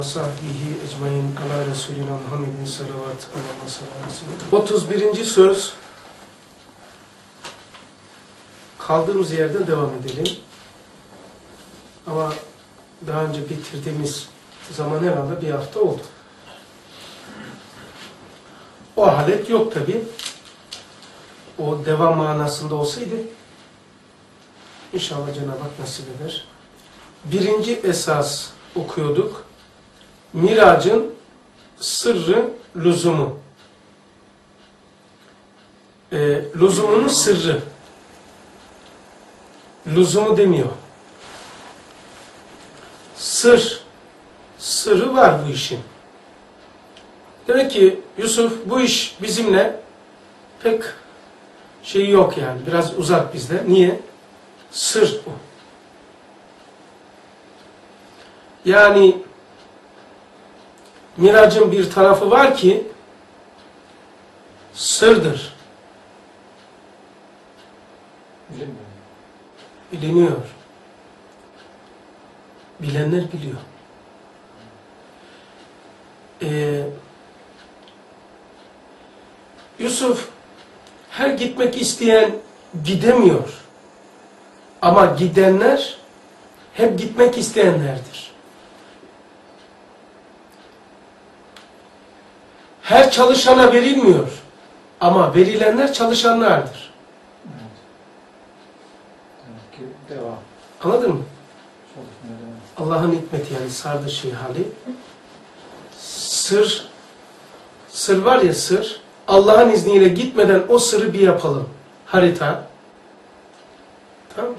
Sahbihi ecmaîn ala Resulina Muhammedin salavatü ve 31. söz. Kaldığımız yerden devam edelim. Ama daha önce bitirdiğimiz zaman herhalde bir hafta oldu. O halet yok tabi. O devam manasında olsaydı İnşallah Cenab-ı Hak nasip eder. Birinci esas okuyorduk. Miracın sırrı, lüzumu. Lüzumunun sırrı. Lüzumu demiyor. Sırrı var bu işin. Demek ki Yusuf bu iş bizimle pek şeyi yok yani. Biraz uzak bizde. Niye? Sır o. Yani miracın bir tarafı var ki sırdır. Biliniyor. Bilenler biliyor. Yusuf her gitmek isteyen gidemiyor. Ama gidenler hep gitmek isteyenlerdir. Her çalışana verilmiyor. Ama verilenler çalışanlardır. Evet. Demek ki devam. Anladın mı? Allah'ın hikmeti yani sardığı hali. Sır var ya sır. Allah'ın izniyle gitmeden o sırrı bir yapalım. Harita. Tamam mı?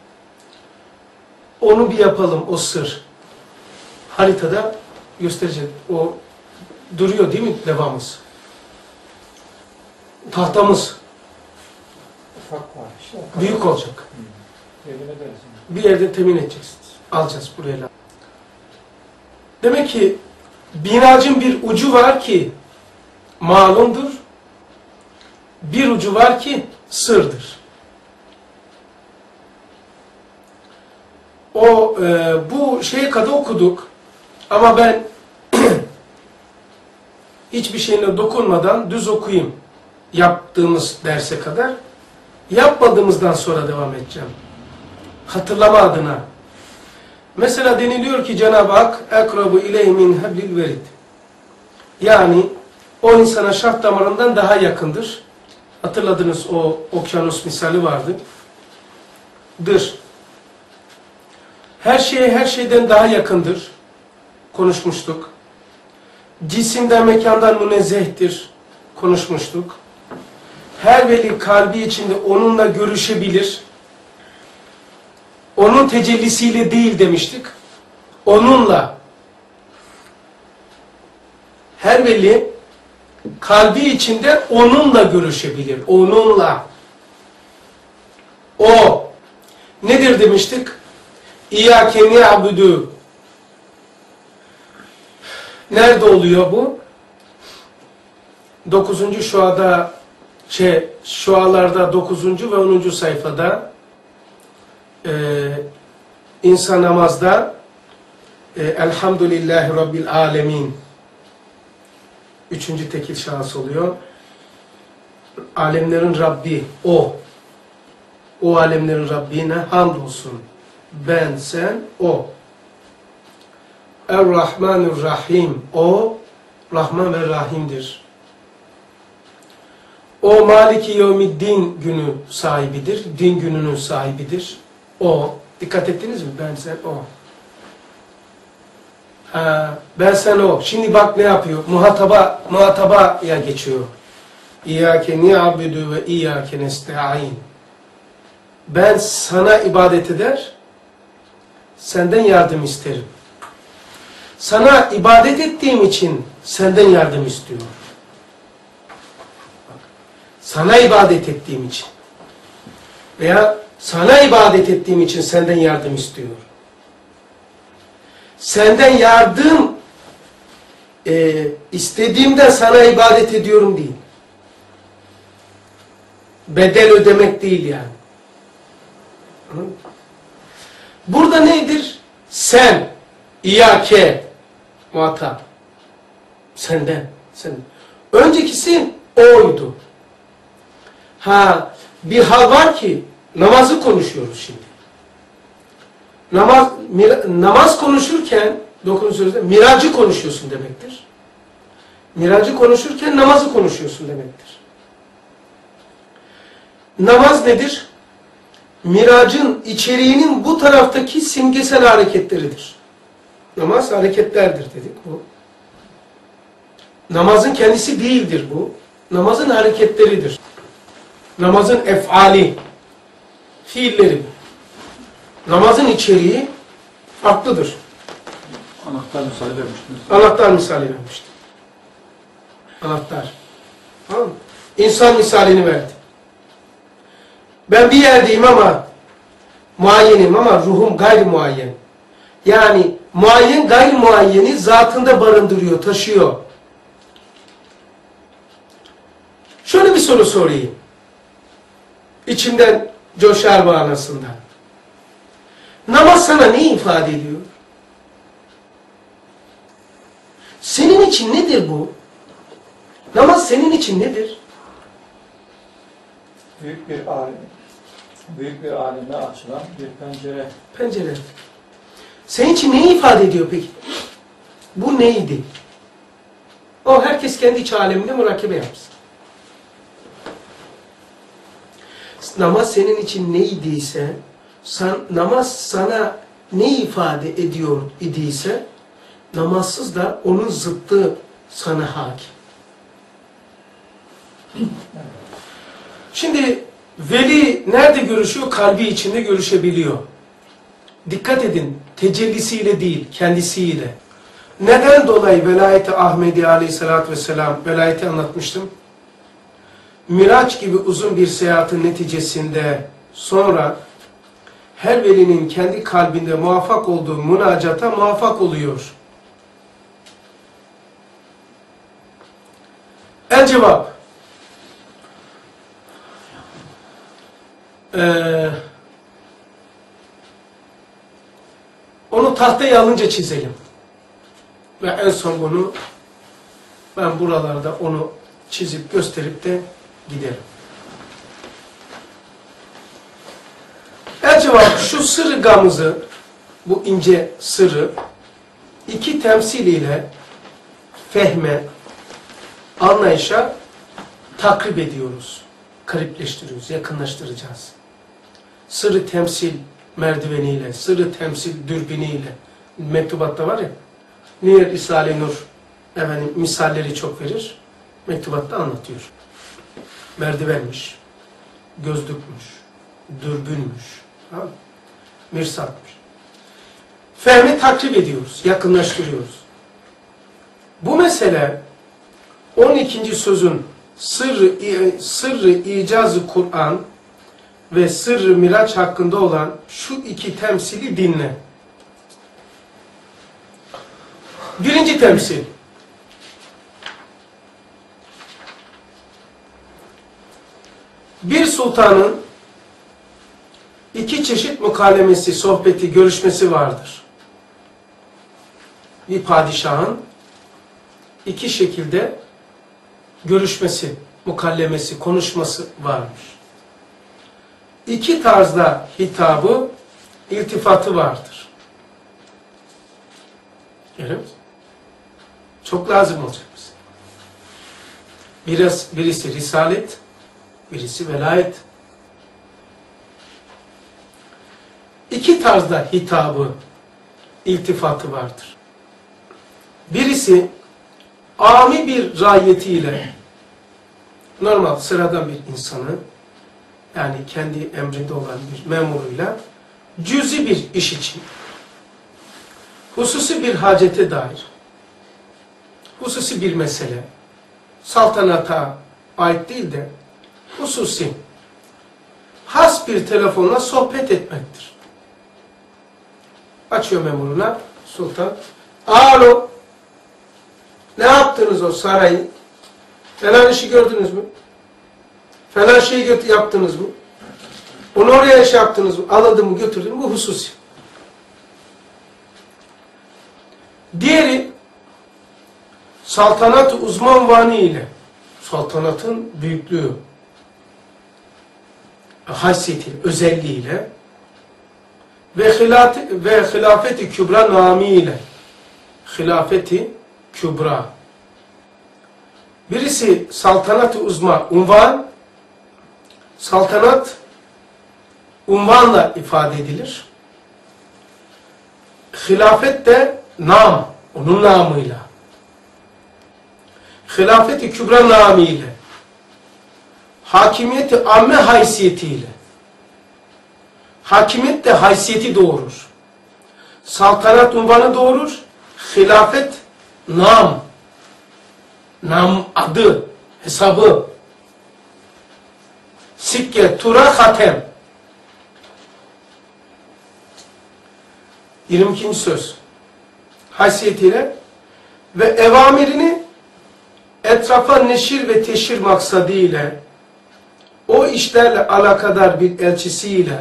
Onu bir yapalım o sır. Haritada gösterecek. O duruyor değil mi levhamız? Tahtamız. Ufak var işte. Büyük olacak. Temin ederiz. Bir yerde temin edeceksiniz. Alacağız buraya. Demek ki miracın bir ucu var ki malumdur. Bir ucu var ki sırdır. Bu şeye kadar okuduk. Ama ben hiçbir şeyine dokunmadan düz okuyayım. Yaptığımız derse kadar. Yapmadığımızdan sonra devam edeceğim. Hatırlama adına. Mesela deniliyor ki Cenab-ı Hak ekrabu ileyhi min hablil verid. Yani o insana şah damarından daha yakındır. Hatırladınız o okyanus misali vardı. Her şeye her şeyden daha yakındır. Konuşmuştuk. Cisimden mekandan münezzehtir. Konuşmuştuk. Her veli kalbi içinde onunla görüşebilir. Onun tecellisiyle değil demiştik. Onunla. Her veli kalbi içinde onunla görüşebilir. Onunla. O. Nedir demiştik? İyyâke ni'budu. Nerede oluyor bu? 9. şualarda 9. ve 10. sayfada insan namazda Elhamdülillahi Rabbil Alemin 3. tekil şahıs oluyor. Alemlerin Rabbi o. O alemlerin Rabbine hamdolsun. Ben, sen, o. Er-Rahmanir-Rahim. O, Rahman ve Rahim'dir. O, Maliki Yevmiddin günü sahibidir. Din gününün sahibidir. O. Dikkat ettiniz mi? Ben, sen, o. Ben, sen, o. Şimdi bak ne yapıyor? Muhatabaya geçiyor. İyyâke ni'abudu ve iyyâke nesta'in. Ben sana ibadet eder, senden yardım isterim. Sana ibadet ettiğim için senden yardım istiyorum. Sana ibadet ettiğim için. Veya sana ibadet ettiğim için senden yardım istiyor. Senden yardım istediğimde sana ibadet ediyorum değil. Bedel ödemek değil yani. Burada nedir? Sen, İyyâke, Muhatap. Senden. Senden. Öncekisi oydu. Ha, bir hal var ki namazı konuşuyoruz şimdi. Namaz konuşurken miracı konuşuyorsun demektir. Miracı konuşurken namazı konuşuyorsun demektir. Namaz nedir? Miracın içeriğinin bu taraftaki simgesel hareketleridir. Namaz hareketlerdir dedik bu. Namazın kendisi değildir bu. Namazın hareketleridir. Namazın efali, fiilleri. Namazın içeriği farklıdır. Anahtar misali vermiştiniz. Anahtar misali vermiştim. Anahtar. Tamam mı? İnsan misalini verdi. Ben bir yerdeyim ama muayyenim ama ruhum gayri muayyen. Yani muayyen gayri muayyeni zatında barındırıyor, taşıyor. Şöyle bir soru sorayım. İçimden coşar manasında. Namaz sana ne ifade ediyor? Senin için nedir bu? Namaz senin için nedir? Büyük bir aleme açılan bir pencere. Pencere. Senin için neyi ifade ediyor peki? Bu neydi? O herkes kendi iç aleminde murakebe yapsın. Namaz senin için neydiyse, namaz sana ne ifade ediyor idiyse, namazsız da onun zıttı sana hakim. Şimdi veli nerede görüşüyor? Kalbi içinde görüşebiliyor. Dikkat edin, tecellisiyle değil, kendisiyle. Neden dolayı velayeti Ahmedi aleyhissalatü vesselam, velayeti anlatmıştım. Miraç gibi uzun bir seyahatin neticesinde sonra her velinin kendi kalbinde muvaffak olduğu münacata muvaffak oluyor. El cevap. Onu tahtaya alınca çizelim. Ve en son bunu ben buralarda onu çizip gösterip de giderim. El cevap şu sırrı gamızı, bu ince sırrı iki temsil ile fehme, anlayışa takrip ediyoruz. Garipleştiriyoruz, yakınlaştıracağız. Sırrı temsil merdiveniyle, sırrı temsil dürbiniyle, mektubatta var ya, Niye Risale-i Nur misalleri çok verir, mektubatta anlatıyor. Merdivenmiş, gözlükmüş, dürbünmüş, mirsatmış. Fehmi takrip ediyoruz, yakınlaştırıyoruz. Bu mesele 12. sözün sırrı icazı Kur'an ve sırrı Miraç hakkında olan şu iki temsili dinle. Birinci temsil. Bir sultanın iki çeşit mukalemesi, sohbeti, görüşmesi vardır. Bir padişahın iki şekilde görüşmesi, mukallemesi, konuşması varmış. İki tarzda hitabı, iltifatı vardır. Görüyor musun? Çok lazım olacak bize. Birisi risalet, birisi velayet. İki tarzda hitabı, iltifatı vardır. Birisi ami bir rayetiyle, normal sıradan bir insanı, yani kendi emrinde olan bir memuruyla, cüzi bir iş için, hususi bir hacete dair, hususi bir mesele, saltanata ait değil de, hususi, has bir telefonla sohbet etmektir. Açıyor memuruna, sultan, alo, ne yaptınız o sarayı? Falan işi gördünüz mü? Falan şeyi yaptınız mı? Onu oraya şey yaptınız mı? Alındı mı, götürdün mü? Bu hususi. Diğeri saltanat-ı uzma unvanı ile, saltanatın büyüklüğü, haysiyetiyle, özelliğiyle ve hilafeti kübra namiyle, hilafeti kübra. Birisi saltanat-ı uzma unvan, saltanat unvanla ifade edilir. Hilafet de nam, onun namıyla. Hilafeti kübra namiyle. Hakimiyeti amme haysiyetiyle. Hakimiyet de haysiyeti doğurur. Saltanat unvanı doğurur. Hilafet nam. Nam adı, hesabı. Sikke, tura, hatem. 22. söz. Haysiyetiyle ve evamirini etrafa neşir ve teşhir maksadıyla, o işlerle alakadar bir elçisiyle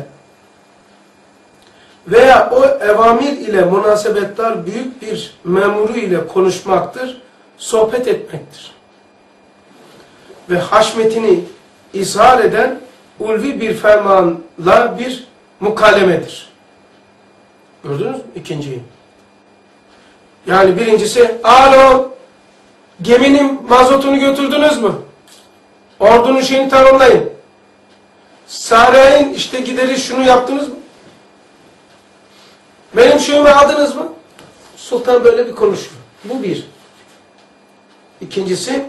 veya o evamir ile münasebetler büyük bir memuru ile konuşmaktır, sohbet etmektir. Ve haşmetini izhar eden ulvi bir fermanla bir mukalemedir. Gördünüz mü? İkinciyi. Yani birincisi, alo, geminin mazotunu götürdünüz mü? Ordunun şeyini tamamlayın. Sarayın işte gideri şunu yaptınız mı? Benim şeyimi aldınız mı? Sultan böyle bir konuşuyor. Bu bir. İkincisi,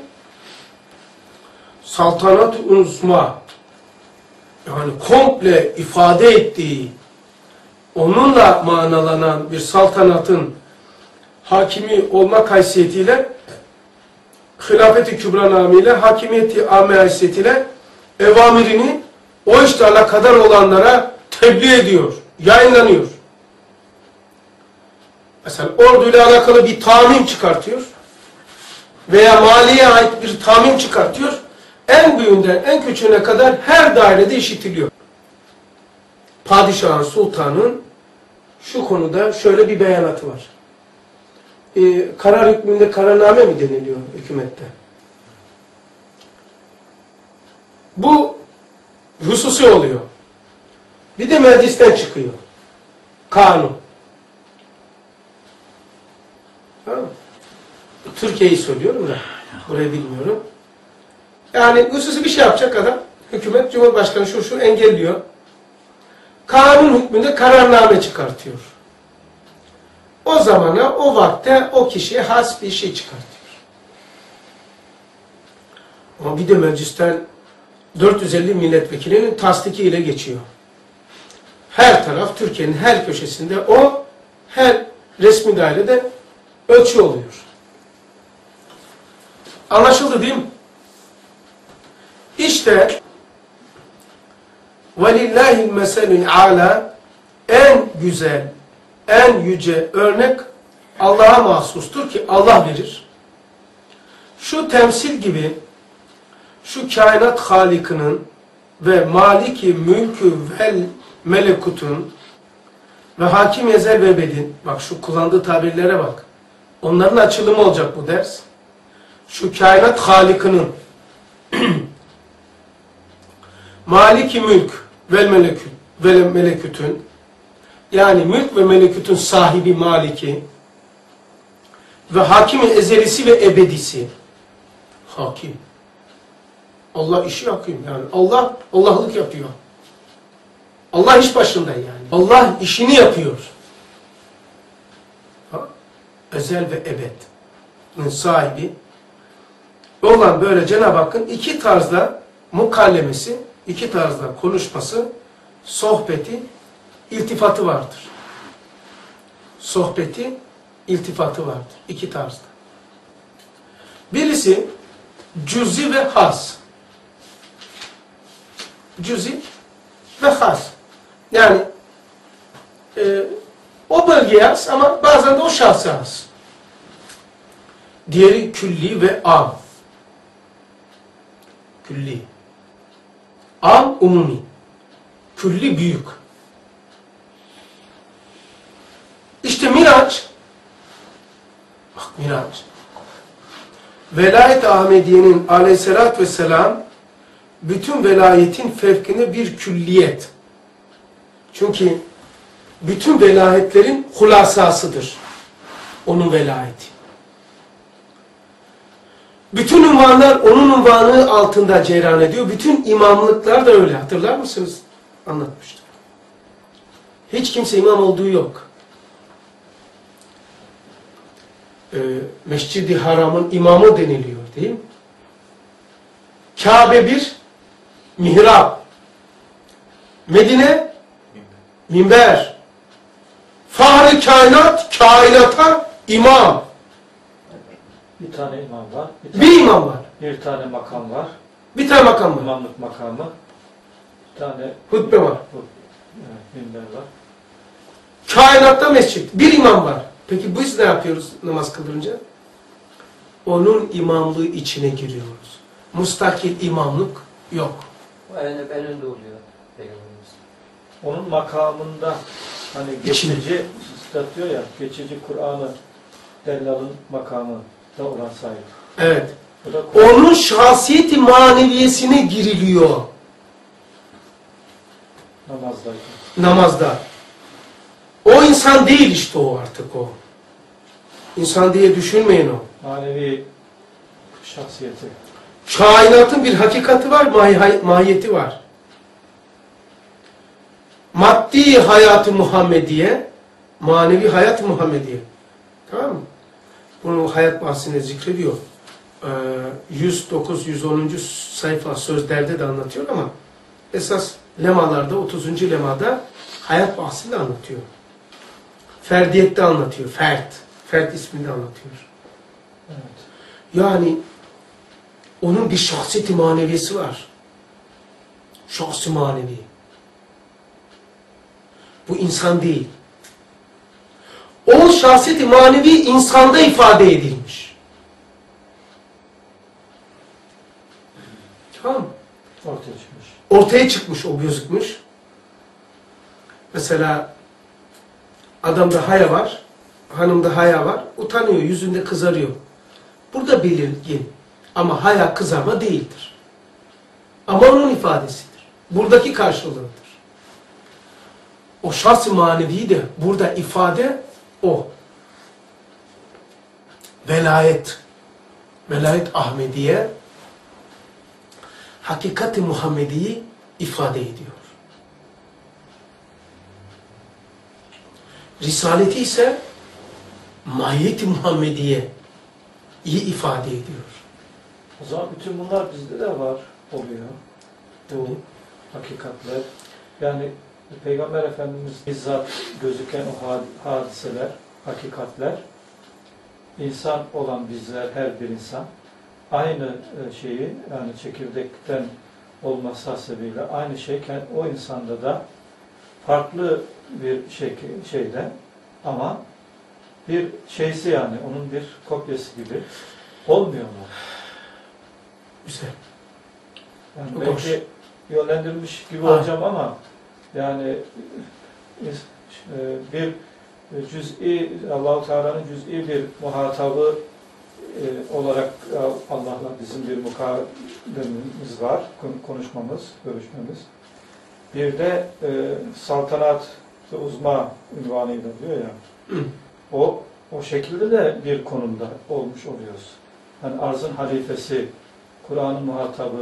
saltanat-ı uzma, yani komple ifade ettiği, onunla manalanan bir saltanatın hakimi olmak haysiyetiyle, hilafeti kübra namıyla, hakimiyeti amme haysiyetiyle evamirini o işte alakadar olanlara tebliğ ediyor, yayınlanıyor. Mesela orduyla alakalı bir tamim çıkartıyor veya maliye ait bir tamim çıkartıyor. En büyüğünden en küçüğüne kadar her dairede işitiliyor. Padişahın, sultanın şu konuda şöyle bir beyanatı var. Karar hükmünde kararname mi deniliyor hükümette? Bu hususi oluyor. Bir de meclisten çıkıyor. Kanun. Türkiye'yi söylüyorum da. Burayı bilmiyorum. Yani hususi bir şey yapacak adam. Hükümet, Cumhurbaşkanı şu engelliyor. Kanun hükmünde kararname çıkartıyor. O zamana, o vakte, o kişiye has bir şey çıkartıyor. Ama bir de meclisten 450 milletvekilinin tasdikiyle geçiyor. Her taraf, Türkiye'nin her köşesinde o, her resmi dairede ölçü oluyor. Anlaşıldı değil mi? İşte وَلِلَّهِ الْمَسَلُ الْعَالَى en güzel, en yüce örnek Allah'a mahsustur ki Allah verir. Şu temsil gibi şu kainat halikinin ve maliki mülkü vel melekutun ve hakim ezel ve ebedin, bak şu kullandığı tabirlere bak. Onların açılımı olacak bu ders. Şu kainat halikinin maliki mülk vel melekutun, yani mülk ve melekutun sahibi maliki ve hakimi ezelisi ve ebedisi. Hakim. Allah işi hakim yani. Allah Allah'lık yapıyor. Allah iş başında yani. Allah işini yapıyor. Ha? Ezel ve ebedin sahibi olan böyle Cenab-ı Hakk'ın iki tarzda mukallemesi, iki tarzda konuşması, sohbeti, iltifatı vardır. Sohbeti, iltifatı vardır. İki tarzda. Birisi cüzi ve has. Cüzi ve has. Yani o bölgeye has ama bazen de o şahsa has. Diğeri külli ve am. Külli. Am umumi. Külli büyük. İşte Miraç. Bak Miraç. Velayet-i Ahmediye'nin aleyhissalatü vesselam bütün velayetin fevkinde bir külliyet. Çünkü bütün velayetlerin hulasasıdır. Onun velayeti. Bütün unvanlar onun unvanı altında cereyan ediyor. Bütün imamlıklar da öyle. Hatırlar mısınız? Anlatmıştım. Hiç kimse imam olduğu yok. Mescid-i Haram'ın imamı deniliyor değil mi? Kabe bir mihrap. Medine minber. Fahri kainat, kainata imam. Bir tane imam var. Bir imam var. Bir tane makam var. Bir tane makam var. İmamlık makamı. Bir tane Hutbe var. minber var. Kainatta mescit. Bir imam var. Peki biz ne yapıyoruz namaz kıldırınca? Onun imamlığı içine giriyoruz. Mustakil imamlık yok. O en önde oluyor Peygamberimiz. Onun makamında hani geçici üstad diyor ya, geçici Kur'an'ı dellalın makamı da olan sahip. Evet. Bu da Onun şahsiyeti maneviyesine giriliyor namazdayken. namazda. O insan değil işte o artık o. İnsan diye düşünmeyin o. Manevi şahsiyeti. Kainatın bir hakikati var, mahiyeti var. Maddi hayatı Muhammediye, manevi hayat Muhammediye. Tamam mı? Bunu hayat bahsinde zikrediyor. 109-110. sayfa sözlerde de anlatıyor ama esas lemalarda, 30. lemada hayat bahsinde anlatıyor. Ferdiyette anlatıyor. Fert ismini anlatıyor. Evet. Yani onun bir şahsiyeti maneviyesi var. Şahsi manevi. Bu insan değil. O şahsiyeti manevi insanda ifade edilmiş. Tamam mı? Ortaya çıkmış. Ortaya çıkmış, o gözükmüş. Mesela adamda haya var, hanımda haya var, utanıyor, yüzünde kızarıyor. Burada belirgin ama haya kızarma değildir. Ama onun ifadesidir. Buradaki karşılığıdır. O şahs-ı manevi de burada ifade o. Velayet. Velayet Ahmediye hakikat-i Muhammedi'yi ifade ediyor. Risaleti ise mahiyet-i Muhammediye iyi ifade ediyor. O zaman bütün bunlar bizde de var oluyor. Bu hakikatler. Yani Peygamber Efendimiz bizzat gözüken o hadiseler, hakikatler, insan olan bizler, her bir insan aynı şeyi, yani çekirdekten olması hasebiyle aynı şey o insanda da farklı bir şeyde ama bir şeysi, yani onun bir kopyası gibi olmuyor mu? Güzel. Yani Çok belki hoş. yönlendirilmiş gibi olacağım ama yani bir cüz'i, Allah-u Teala'nın cüz'i bir muhatabı olarak Allah'la bizim bir mukademimiz var, konuşmamız, görüşmemiz. Bir de saltanat-ı uzma unvanıyla diyor ya, o şekilde de bir konumda olmuş oluyoruz. Yani arzın halifesi, Kur'an'ın muhatabı,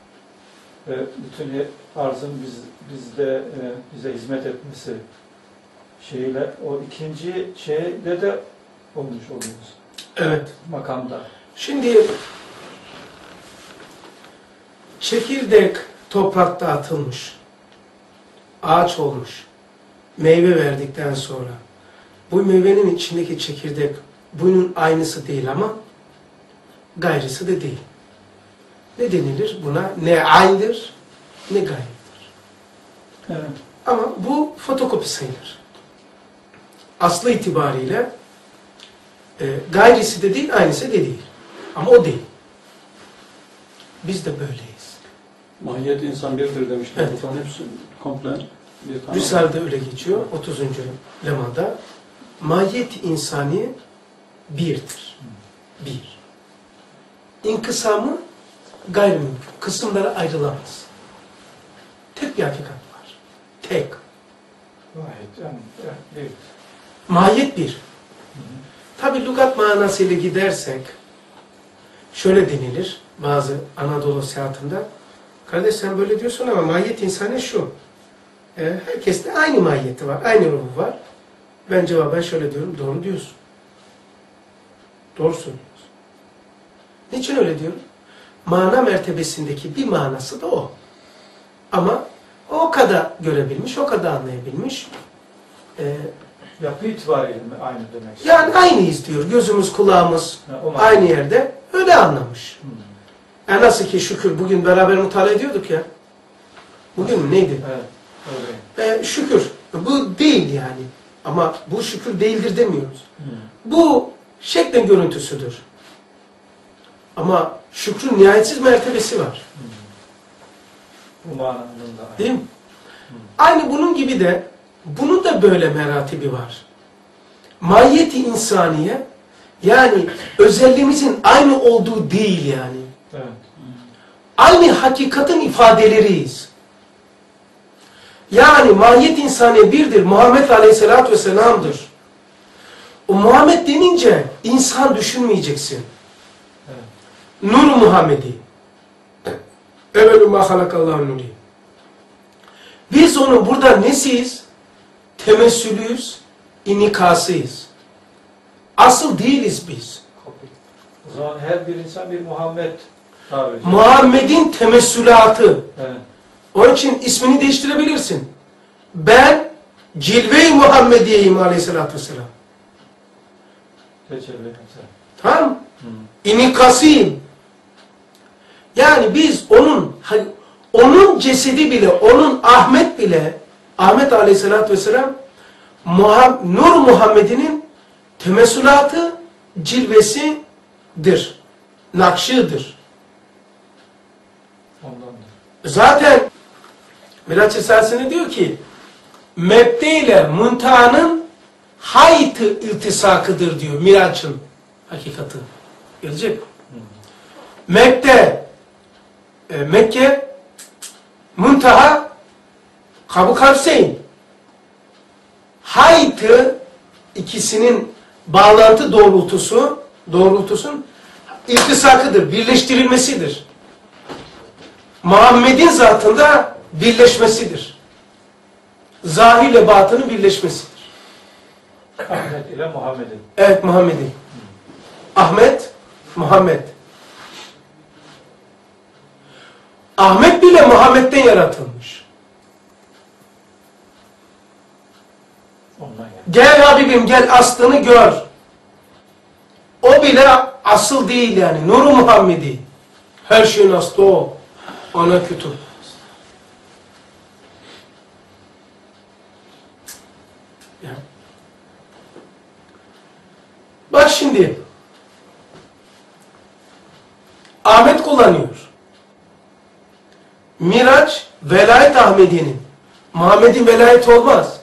bütün arzın bize hizmet etmesi şeyle o ikinci şeyde de olmuş oluyoruz. Evet. Makamda. Şimdi çekirdek toprakta atılmış. Ağaç olmuş. Meyve verdikten sonra bu meyvenin içindeki çekirdek bunun aynısı değil ama gayrısı da değil. Ne denilir buna? Ne aynıdır ne gayrıdır. Evet. Ama bu fotokopi sayılır. Aslı itibariyle gayrısı da değil, aynısı da değil. Ama o değil. Biz de böyleyiz. Mahiyet insan birdir demişler. Evet. Bunların hepsi komple bir tane. Risale'de öyle geçiyor. 30. lemada. Mahiyet insani birdir. Bir. inkısamı gayrimümkün. Kısımlara ayrılamaz. Tek bir hakikat var. Tek. Vahid, yani bir. Mahiyet bir. Tabi lügat manasıyla gidersek şöyle denilir bazı Anadolu seyahatinde. Kardeş sen böyle diyorsun ama mahiyet insani şu. Herkeste aynı mahiyeti var. Aynı ruhu var. Ben cevaben şöyle diyorum. Doğru diyorsun. Doğru söylüyorsun. Niçin öyle diyorum? Mana mertebesindeki bir manası da o. Ama o kadar görebilmiş, o kadar anlayabilmiş. Yapı itibariyle mi aynı demek? Yani aynıyız diyor. Gözümüz, kulağımız O aynı yerde. Öyle anlamış. Yani nasıl ki şükür bugün beraber mutala ediyorduk ya. Bugün mü neydi? Evet. Öyle. Şükür. Bu değil yani. Ama bu şükür değildir demiyoruz. Bu şeklin görüntüsüdür. Ama şükrün nihayetsiz mertebesi var. Bu mananın da. Değil mi? Aynı bunun gibi de bunun da böyle meratibi var. Mahiyeti insaniye yani özelliğimizin aynı olduğu değil yani. Evet. Aynı hakikatin ifadeleriyiz. Yani mahiyet insaniye birdir. Muhammed Aleyhisselatü Vesselam'dır. O Muhammed denince insan düşünmeyeceksin. Evet. Nur Muhammedi. Evelü ma halakallahu nuri. Biz onun burada nesiyiz? Temessülüyüz, inikasıyız. Asıl değiliz biz. O zaman her bir insan bir Muhammed tabi. Muhammed'in temessülatı. Evet. Onun için ismini değiştirebilirsin. Ben Cilve-i Muhammediyeyim Aleyhisselatü Vesselam. Tecelli. Tamam mı? İnikasıyım. Yani biz onun cesedi bile, onun Ahmet bile, Ahmet Aleyhisselatü Vesselam Nur Muhammed'inin temessülatı, cilvesidir. Nakşıdır. Ondandır. Zaten Miraç Risalesi'nde diyor ki mebde ile muntahanın hayt-ı iltisakıdır diyor Miraç'ın hakikati. Gelecek. Mebde Mekke muntaha Kabu Kavseyn. Hayt-ı ikisinin bağlantı doğrultusun iltisakıdır, birleştirilmesidir. Muhammed'in zatında birleşmesidir. Zahir ile batının birleşmesidir. Ahmet ile Muhammed'in. Evet Muhammed'in. Ahmet, Muhammed. Ahmet bile Muhammed'den yaratılmış. Ondan yani. Gel Habibim gel aslını gör. O bile asıl değil yani. Nur-u Muhammedi. Her şeyin aslı o. Ana kütüp. Ya. Bak şimdi. Ahmet kullanıyor. Miraç velayet Ahmedi'nin. Muhammed'in velayeti olmaz.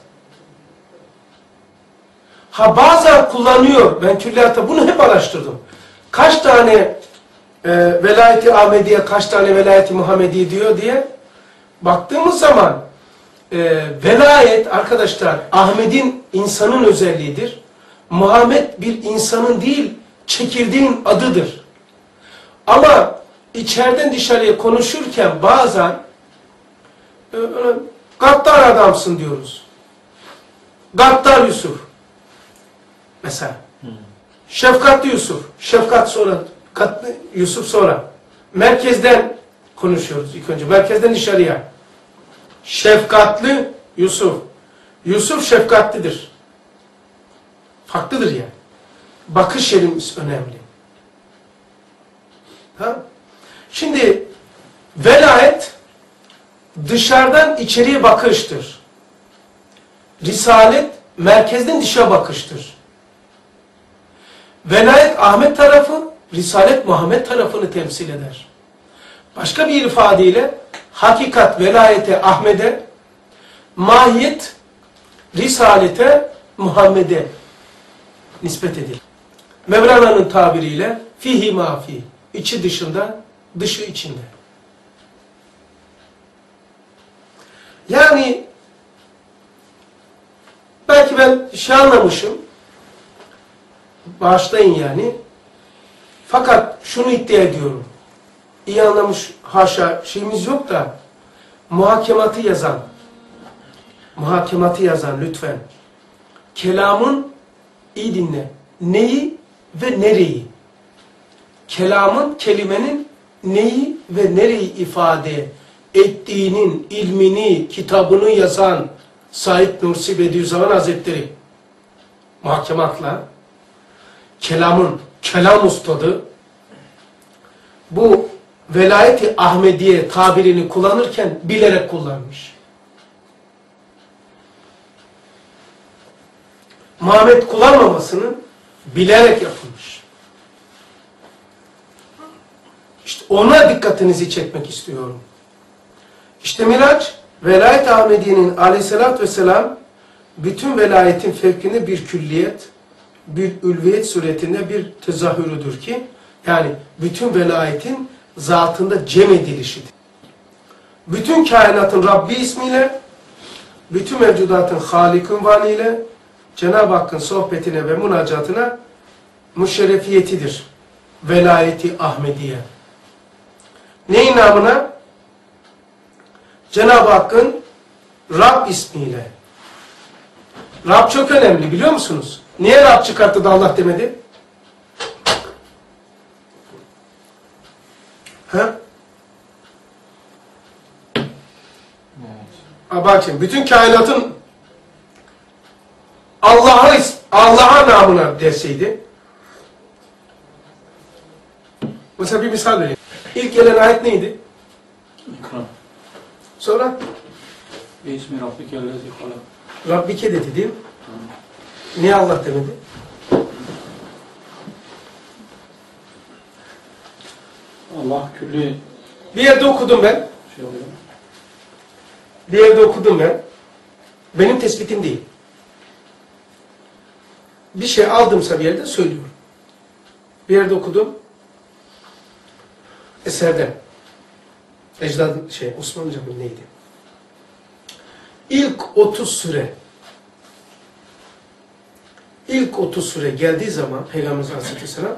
Ha bazen kullanıyor. Ben külliyatta bunu hep araştırdım. Kaç tane velayeti Ahmediye, kaç tane velayeti Muhammedi diyor diye baktığımız zaman velayet arkadaşlar Ahmet'in insanın özelliğidir. Muhammed bir insanın değil çekirdeğin adıdır. Ama içeriden dışarıya konuşurken bazen gaddar adamsın diyoruz. Gaddar Yusuf. Mesela. Şefkatli Yusuf. Şefkat sonra. Katlı Yusuf sonra. Merkezden konuşuyoruz ilk önce. Merkezden dışarıya. Şefkatli Yusuf. Yusuf şefkatlidir. Farklıdır yani. Bakış yerimiz önemli. Ha? Şimdi velayet dışarıdan içeriye bakıştır. Risalet merkezden dışa bakıştır. Velayet Ahmet tarafı, Risalet Muhammed tarafını temsil eder. Başka bir ifadeyle hakikat velayete Ahmet'e, mahiyet Risalete Muhammed'e nispet edilir. Mevlana'nın tabiriyle fihi mafi. içi dışında, dışı içinde. Yani belki ben şey anlamışım, bağışlayın yani, fakat şunu iddia ediyorum, iyi anlamış haşa şeyimiz yok da, muhakematı yazan lütfen, kelamın, iyi dinle, neyi ve nereyi, kelamın, kelimenin neyi ve nereyi ifade ettiğinin ilmini, kitabını yazan Said Nursi Bediüzzaman Hazretleri, muhakematla, kelamın, kelam ustadı, bu velayeti Ahmediye tabirini kullanırken bilerek kullanmış. Muhammed kullanmamasının bilerek yapılmış. İşte ona dikkatinizi çekmek istiyorum. İşte Miraç, velayet Ahmediye'nin aleyhissalatü vesselam bütün velayetin fevkinde bir külliyet, bir ülviyet suretinde bir tezahürüdür ki, yani bütün velayetin zatında cem edilişidir. Bütün kainatın Rabbi ismiyle, bütün mevcudatın Halik'ın valiyle, Cenab-ı Hakk'ın sohbetine ve münacatına müşerrefiyetidir. Velayeti Ahmediye. Neyin namına? Cenab-ı Hakk'ın Rab ismiyle. Rab çok önemli biliyor musunuz? Niye Rab çıkarttı da Allah demedi? Ha? Bak şimdi, bütün kainatın Allah'a namına derseydi, mesela bir misal vereyim. İlk gelen ayet neydi? İkram. Sonra? İsmi Rabbikellezi halak. Rabbike dedi değil mi? Niye Allah demedi? Allah külli Bir yerde okudum ben. şey oluyor. Bir yerde okudum ben. Benim tespitim değil. Bir şey aldımsa bir yerde söylüyorum. Bir yerde okudum. Eserden. Ecdad Osmanlıca mı neydi? İlk 30 süre geldiği zaman Peygamberimiz Aleyhisselam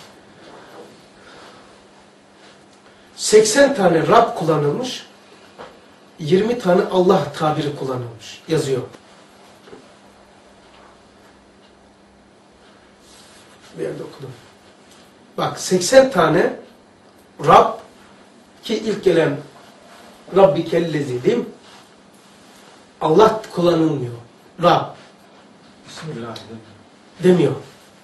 80 tane Rab kullanılmış, 20 tane Allah tabiri kullanılmış. Yazıyor. Bir yerde okudum. Bak 80 tane Rab ki ilk gelen Rabbikellezi değil mi? Allah kullanılmıyor. Rab Bismillah demiyor.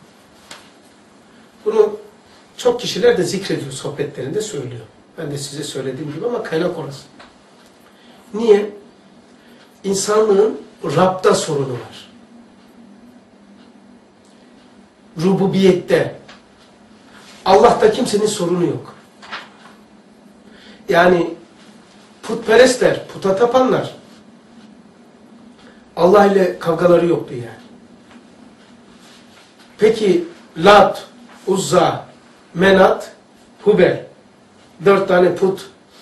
Bunu çok kişiler de zikrediyor, sohbetlerinde söylüyor. Ben de size söylediğim gibi ama kaynak orası. Niye? İnsanlığın Rab'da sorunu var. Rububiyette. Allah'ta kimsenin sorunu yok. Yani putperestler, puta tapanlar Allah ile kavgaları yoktu yani. Peki Lat, Uzza, Menat, Hubel 4 tane put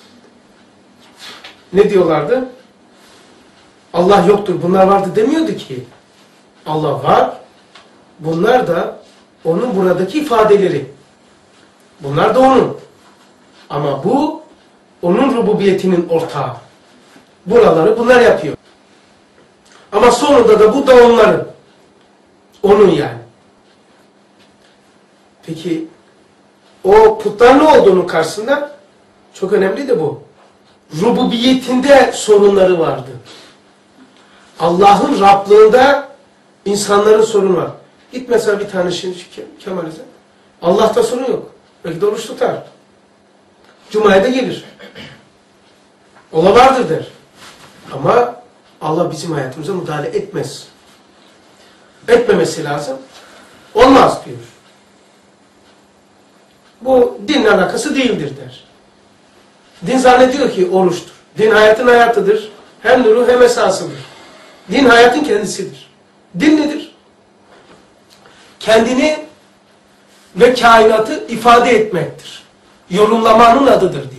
ne diyorlardı? Allah yoktur, bunlar vardı demiyordu ki. Allah var. Bunlar da onun buradaki ifadeleri. Bunlar da onun. Ama bu onun rububiyetinin ortağı. Buraları bunlar yapıyor. Ama sonunda da bu da onların. Onun yani. Peki o putlar ne olduğunun karşısında çok önemli de bu. Rububiyetinde sorunları vardı. Allah'ın Rablığında insanların sorunu var. Git mesela bir tane şimdi Kemal'e. Allah'ta sorun yok. Belki de oruç tutar. Cuma'ya da gelir. Ola vardır der. Ama Allah bizim hayatımıza müdahale etmez. Etmemesi lazım. Olmaz diyor. Bu dinle alakası değildir der. Din zannediyor ki oruçtur. Din hayatın hayatıdır. Hem nuru hem esasıdır. Din hayatın kendisidir. Din nedir? Kendini ve kainatı ifade etmektir. yorumlamanın adıdır din.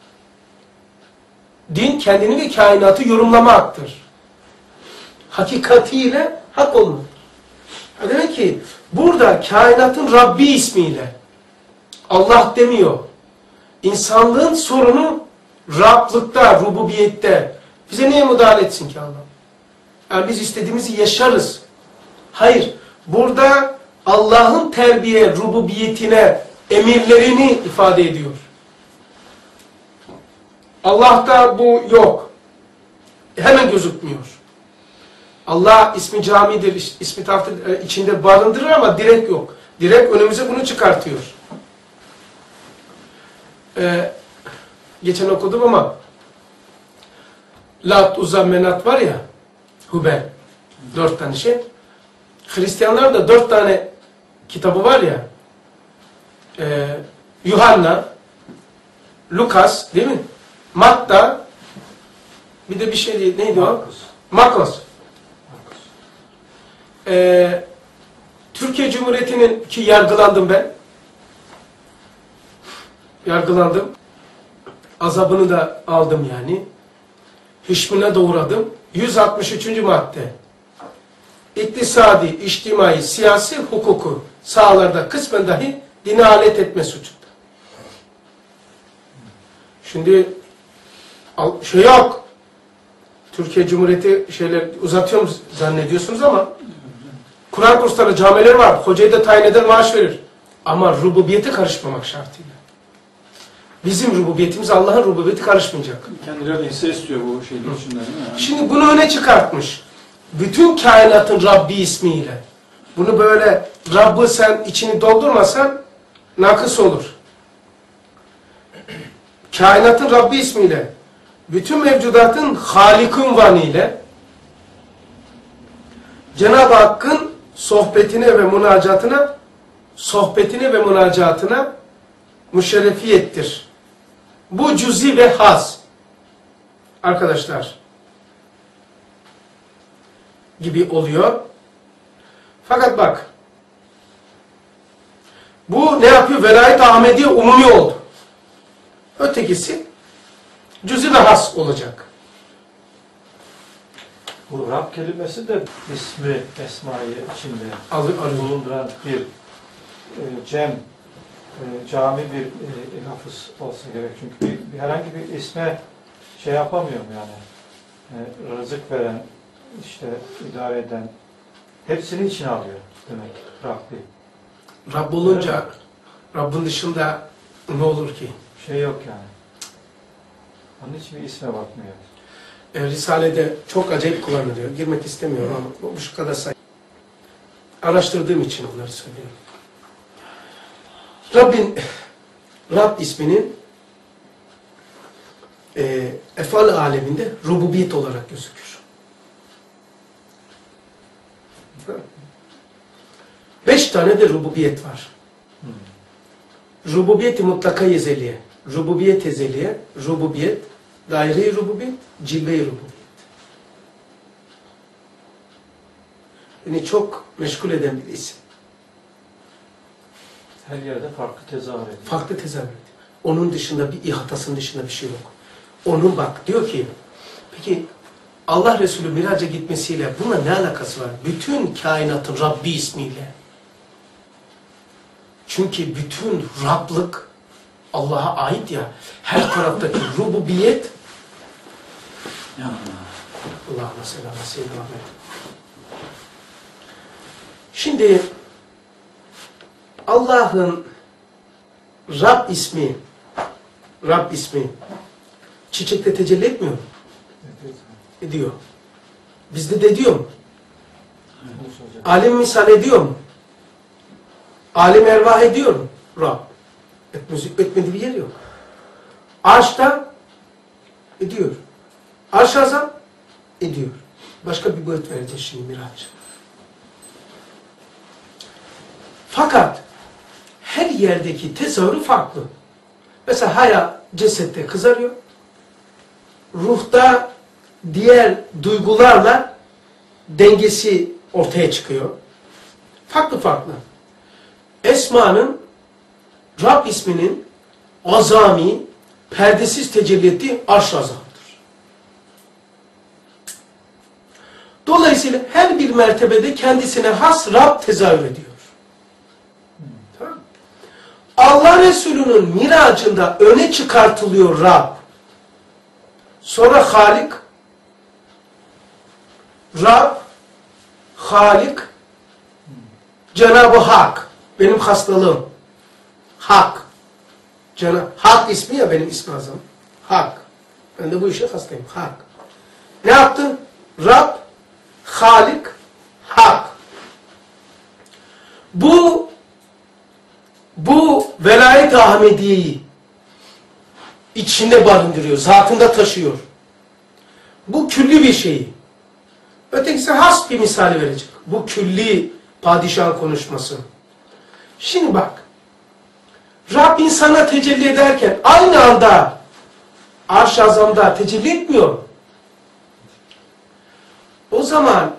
Din kendini ve kainatı yorumlamaktır. Hakikatiyle hak olmaktır. Demek ki burada kainatın Rabbi ismiyle Allah demiyor. İnsanlığın sorunu Rablıkta, rububiyette. Bize niye müdahale etsin ki Allah? Yani biz istediğimizi yaşarız. Hayır. Burada Allah'ın terbiye, rububiyetine, emirlerini ifade ediyor. Allah'ta bu yok. Hemen gözükmüyor. Allah ismi camidir, ismi tahtır içinde barındırır ama direkt yok. Direkt önümüze bunu çıkartıyor. Geçen okudum ama Lat, Uzza, Menat var ya, Hubel, 4 tane şey. Hristiyanlar da 4 tane kitabı var ya, Yuhanna, Lukas, değil mi? Matta, bir de bir şey değil, neydi o? Markos. Türkiye Cumhuriyeti'nin ki yargılandım ben. Yargılandım. Azabını da aldım yani. Hışmına da uğradım. 163. madde. İktisadi, içtimai, siyasi hukuku sahalarda kısmen dahi dine alet etme suçunda. Şimdi şey yok. Türkiye Cumhuriyeti şeyler uzatıyor zannediyorsunuz ama Kur'an kursları, camileri var. Hocayı da tayin eder, maaş verir. Ama rububiyete karışmamak şartıyla. Bizim rububiyetimiz, Allah'ın rububiyeti karışmayacak. Kendileri hisse istiyor bu şeyin içinden değil mi? Yani. Şimdi bunu öne çıkartmış. Bütün kainatın Rabbi ismiyle. Bunu böyle Rabb'ı sen içini doldurmasan nakıs olur. Kainatın Rabbi ismiyle, bütün mevcudatın Halik'ın vaniyle, Cenab-ı Hakk'ın sohbetine ve münacatına müşerrefiyettir. Bu cüzi ve haz. Arkadaşlar. Gibi oluyor. Fakat bak. Bu ne yapıyor? Velayet-i Ahmediye umumi oldu. Ötekisi cüzi ve has olacak. Bu Rab kelimesi de ismi, esmayı içinde bulunduran bir cami bir lafız olsa gerek. Çünkü herhangi bir isme şey yapamıyorum yani. Rızık veren, işte idare eden, hepsini içine alıyor demek Rabbi. Rabb olunca Rabbin dışında ne olur ki? Şey yok yani. Onun için bir isme bakmıyor. Risale'de çok acayip kullanılıyor. Girmek istemiyorum ama bu şu kadar sayı. Araştırdığım için onları söylüyorum. Rab isminin efal aleminde rububiyet olarak gözükür. 5 tane de rububiyet var. Rububiyet-i mutlaka ezeliye, rububiyet ezeliye, rububiyet, daire-i rububiyet, cilve-i rububiyet. Beni çok meşgul eden bir isim. Her yerde farklı tezahür ediyor. Farklı tezahür ediyor. Onun dışında bir ihatasının dışında bir şey yok. Onun bak diyor ki, peki Allah Resulü miraca gitmesiyle bununla ne alakası var? Bütün kainatın Rabbi ismiyle. Çünkü bütün Rablık Allah'a ait ya. Her taraftaki rububiyet Allah'ına selam seyyidina Muhammed. Şimdi Allah'ın Rab ismi çiçekte tecelli etmiyor mu? Ediyor. Bizde de ediyor mu? Alim misal ediyor mu? Alim ervah ediyor mu? Rab. Etmediği bir yer yok. Arş'ta ediyor. Arş-ı Azam ediyor. Başka bir boyut vereceğiz şimdi Miraç. Fakat her yerdeki tezahürü farklı. Mesela haya cesette kızarıyor. Ruhta diğer duygularla dengesi ortaya çıkıyor. Farklı farklı. Esma'nın, Rab isminin azami, perdesiz tecelli ettiği arş-ı azamdır. Dolayısıyla her bir mertebede kendisine has Rab tezahür ediyor. Tamam. Allah Resulü'nün miracında öne çıkartılıyor Rab. Sonra Halik, Rab, Halik, Cenab-ı Hak. Benim hastalığım. Hak. Hak ismi ya benim ismi azam. Hak. Ben de bu işe hastayım. Hak. Ne yaptın? Rab, Halik, Hak. Bu velayet-i Ahmediye'yi içinde barındırıyor. Zatında taşıyor. Bu külli bir şeyi. Ötekisi has bir misali verecek. Bu külli padişahın konuşması. Şimdi bak. Rab insana tecelli ederken aynı anda Arş-ı Azam'da tecelli etmiyor. O zaman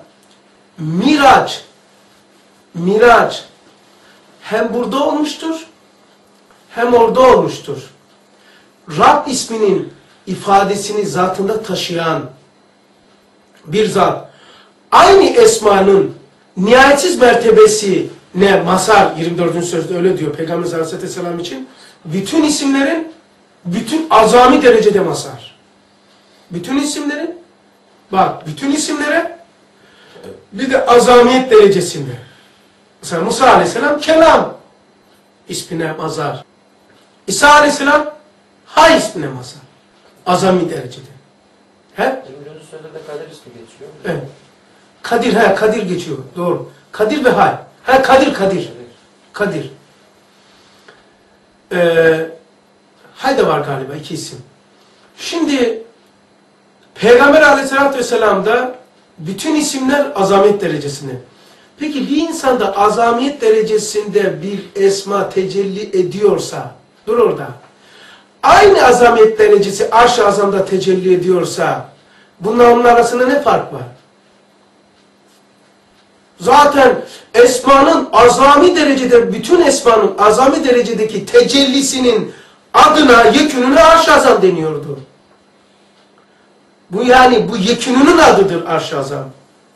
Miraç hem burada olmuştur hem orada olmuştur. Rab isminin ifadesini zatında taşıyan bir zat aynı esmanın nihayetsiz mertebesine mazhar, 24. sözde öyle diyor Peygamber Aleyhisselam için, bütün isimlerin bütün azami derecede mazhar. Bütün isimlerin bütün isimlere bir de azamiyet derecesinde. Mesela Musa Aleyhisselam kelam ismine mazhar. İsa Aleyhisselam hay ismine mazhar. Azami derecede. He? 20. sözde de kader ismi geçiyor. Evet. Kadir geçiyor. Doğru. Kadir ve hay. Kadir. Hay da var galiba, iki isim. Şimdi Peygamber Aleyhisselatü Vesselam'da bütün isimler azamet derecesinde. Peki bir insanda azamiyet derecesinde bir esma tecelli ediyorsa, dur orada. Aynı azamet derecesi Arş-ı Azam'da tecelli ediyorsa, bunların arasında ne fark var? Zaten esmanın azami derecede, bütün esmanın azami derecedeki tecellisinin adına, yekününe Arş-ı Azam deniyordu. Bu yekününün adıdır Arş-ı Azam.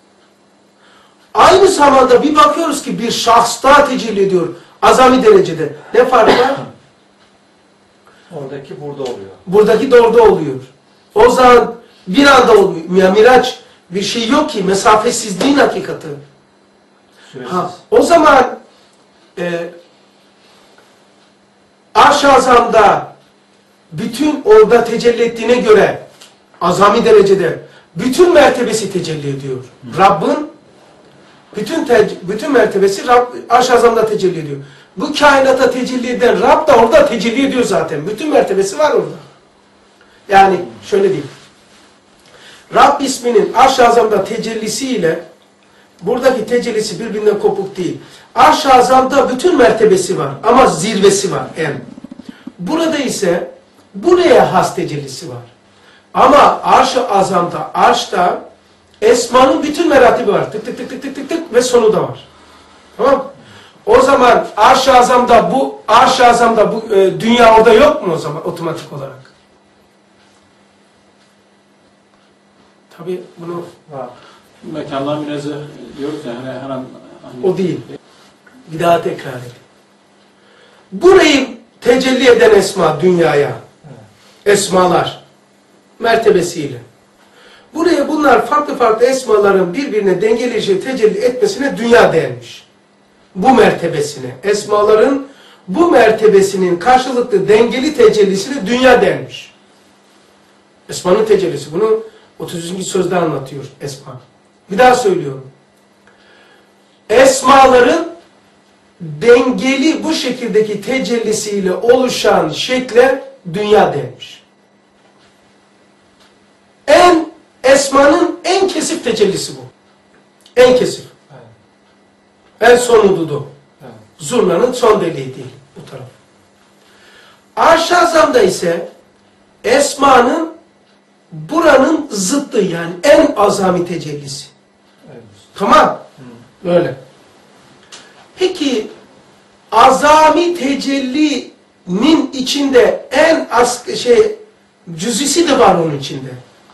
Aynı zamanda bir bakıyoruz ki bir şahsta tecelli ediyor azami derecede. Ne fark var? Oradaki burada oluyor. Buradaki de orada oluyor. O zaman bir anda olmuyor. Miraç bir şey yok ki, mesafesizliğin hakikati. O zaman Arş-ı Azam'da bütün orada tecelli ettiğine göre azami derecede bütün mertebesi tecelli ediyor. Rabb'in bütün mertebesi Arş-ı Azam'da tecelli ediyor. Bu kainata tecelli eden Rab da orada tecelli ediyor zaten. Bütün mertebesi var orada. Yani şöyle diyeyim. Rab isminin Arş-ı Azam'da tecellisiyle buradaki tecellisi birbirinden kopuk değil. Arş-ı Azam'da bütün mertebesi var ama zirvesi var en. Burada ise buraya has tecellisi var. Ama Arş-ı Azam'da, Arş'ta esmanın bütün meratibi var. Tık tık tık tık tık tık tık ve sonu da var. Tamam? O zaman Arş-ı Azam'da bu dünya orada yok mu o zaman otomatik olarak? Tabii bunu Var. Mekanlar münezzeh diyoruz ya her an o değil. Bir daha tekrar edeyim. Burayı tecelli eden esma dünyaya. Esmalar mertebesiyle. Buraya bunlar farklı esmaların birbirine dengeleyici tecelli etmesine dünya denmiş. Bu mertebesine. Esmaların bu mertebesinin karşılıklı dengeli tecellisine dünya denmiş. Esmanın tecellisi. Bunu 30. sözde anlatıyor esma. Bir daha söylüyorum. Esmaların dengeli bu şekildeki tecellisiyle oluşan şekle dünya denmiş. Esmanın en kesif tecellisi bu. En kesif. Evet. En son hududu. Evet. Zurnanın son deliği değil bu taraf. Arş-ı Azam'da ise esmanın buranın zıttı yani en azami tecellisi. Evet. Tamam. Böyle. Peki azami tecellinin içinde en az cüzisi de var onun içinde.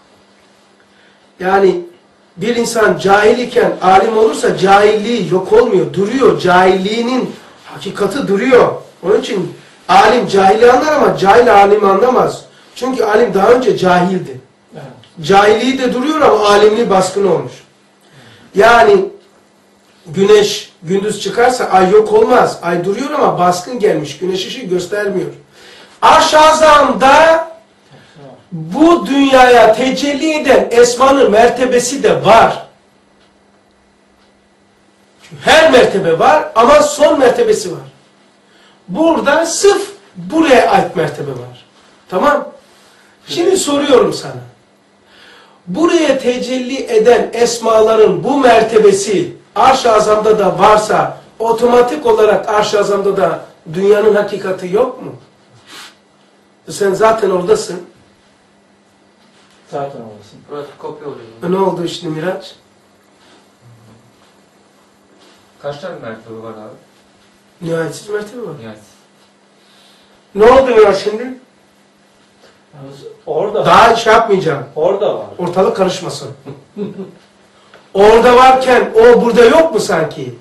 Yani bir insan cahil iken alim olursa cahilliği yok olmuyor, duruyor. Cahilliğinin hakikati duruyor. Onun için alim cahili anlar ama cahil alimi anlamaz. Çünkü alim daha önce cahildi. Evet. Cahilliği de duruyor ama alimliği baskın olmuş. Yani güneş gündüz çıkarsa ay yok olmaz. Ay duruyor ama baskın gelmiş. Güneş ışığı göstermiyor. Arş-ı Azam'da bu dünyaya tecelli eden esmanın mertebesi de var. Her mertebe var ama son mertebesi var. Burada sırf buraya ait mertebe var. Tamam? Şimdi soruyorum sana. Buraya tecelli eden esmaların bu mertebesi Arş-ı Azam'da da varsa otomatik olarak Arş-ı Azam'da da dünyanın hakikati yok mu? Sen zaten oradasın. Zaten olasın. Burası kopya oluyor. Ne oldu işte Miraç? Kaç tane mertebe var abi? Nihayetsiz mertebe var. Nihayet. Ne oldu Miraç şimdi? Yalnız orada Daha şey yapmayacağım. orada var. Ortalık karışmasın. Orada varken o burada yok mu sanki?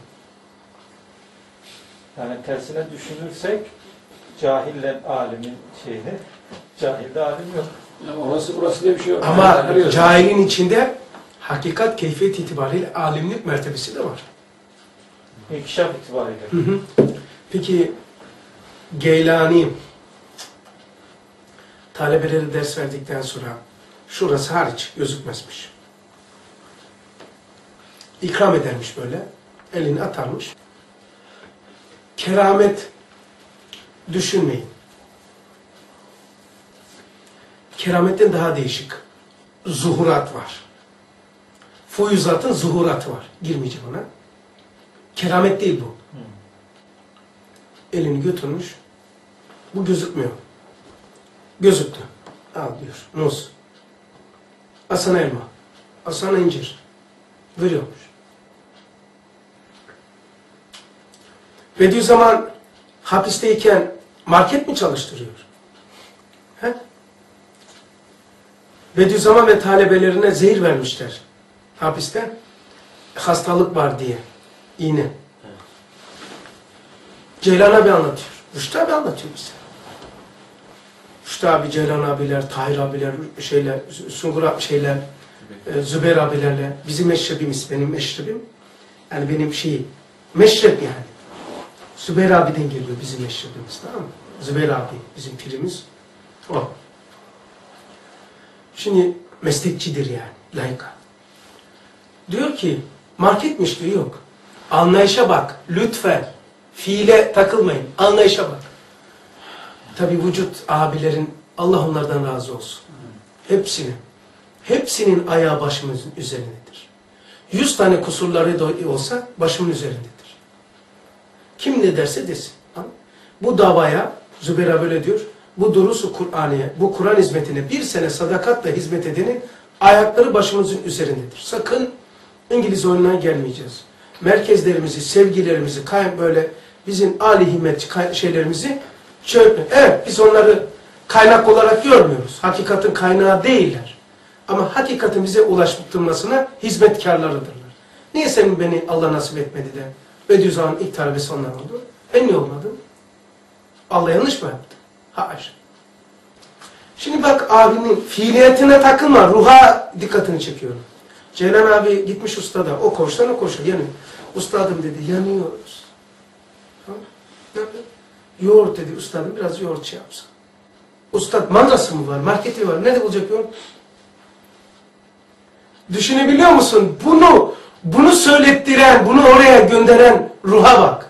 Yani tersine düşünürsek cahille alimin şeyini, cahilde alim yok. Yani orası burası diye bir şey yok. Ama Yani cahilin içinde hakikat keyfiyet itibariyle alimlik mertebesi de var. İnkişaf itibariyle. Hı hı. Peki Geylani talebeleri ders verdikten sonra şurası hariç gözükmezmiş. İkram edermiş böyle. Elini atarmış. Keramet düşünmeyin. Kerametten daha değişik. Zuhurat var. Fuyuzatın zuhuratı var. Girmeyeceğim ona. Keramet değil bu. Elini götürmüş. Bu gözükmüyor. Gözüktü. Al diyor. Muz. Al sana elma. Al sana incir. Veriyormuş. Bediüzzaman hapisteyken market mi çalıştırıyor? He? Bediüzzaman ve talebelerine zehir vermişler. Hapiste. Hastalık var diye. İğne. Ceylan abi anlatıyor. Rüştü abi anlatıyor bize. Rüştü abi, Ceylan abiler, Tahir abiler, Sungur şeyler, Zübeyir abilerle, bizim meşrebimiz, benim meşrebim, yani benim meşrep yani. Zübeyir abiden geliyor bizim meşrebimiz, tamam mı? Zübeyir abi, bizim pirimiz, o. Şimdi meslekçidir yani, layıka. Diyor ki, marketmiş diyor, yok. Anlayışa bak, lütfen. Fiile takılmayın, anlayışa bak. Tabi vücut abilerin, Allah onlardan razı olsun. Hepsinin ayağı başımızın üzerindedir. 100 tane kusurları da olsa başımın üzerindedir. Kim ne derse desin. Bu davaya, Zübeyir böyle diyor, bu durusu Kur'an'ya, bu Kur'an hizmetine bir sene sadakatla hizmet edenin ayakları başımızın üzerindedir. Sakın İngiliz oyununa gelmeyeceğiz. Merkezlerimizi, sevgilerimizi, böyle bizim âli himmet şeylerimizi çöpe. Evet, biz onları kaynak olarak görmüyoruz. Hakikatin kaynağı değiller. Ama hakikatin bize ulaştırmasına hizmetkarlarıdırlar. Niye senin beni Allah nasip etmedi de Bediüzzaman'ın ilk talebesi onlar oldu? Ben niye olmadım? Allah yanlış mı yaptı? Hayır. Şimdi bak abinin fiiliyetine takılma, ruha dikkatini çekiyorum. Ceylan abi gitmiş ustada, o koştan o koşa yanıyor. Ustadım dedi, yanıyoruz. Tamam. Yoğurt dedi, ustadım biraz yoğurt şey yapsın. Ustad mandası mı var, marketi var, ne de bulacak yoğurt? Düşünebiliyor musun? Bunu söylettiren, bunu oraya gönderen ruha bak.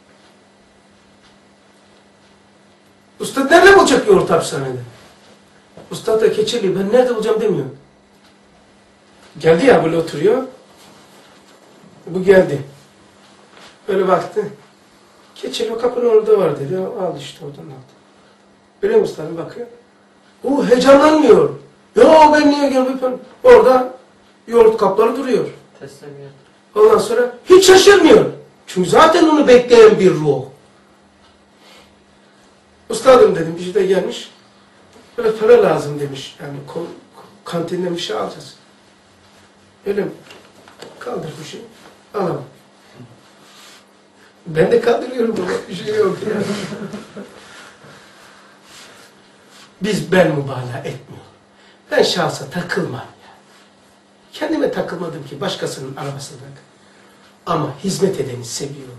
Ustad nerede bulacak yoğurt hapishanede? Ustad da keçeli, ben nerede bulacağım demiyor. Geldi ya, böyle oturuyor. Bu geldi. Böyle baktı. Keçeli o kapının orada var dedi. Al işte oradan aldı. Öyle mi ustadım bakıyor. O heyecanlanmıyor. Ya ben niye gelmeyeyim? Orada yoğurt kapları duruyor. Teslimiyet. Ondan sonra hiç şaşırmıyor. Çünkü zaten onu bekleyen bir ruh. Ustadım dedim, bir de gelmiş. Böyle para lazım demiş. Yani kantinden bir şey alacağız. Öyle mi? Kaldır bu şeyi. Alalım. Ben de kaldırıyorum baba. Bir şey yok yani. Ben mübalağa etmiyorum. Ben şahsa takılmam yani. Kendime takılmadım ki başkasının arabasına. Ama hizmet edeni seviyorum.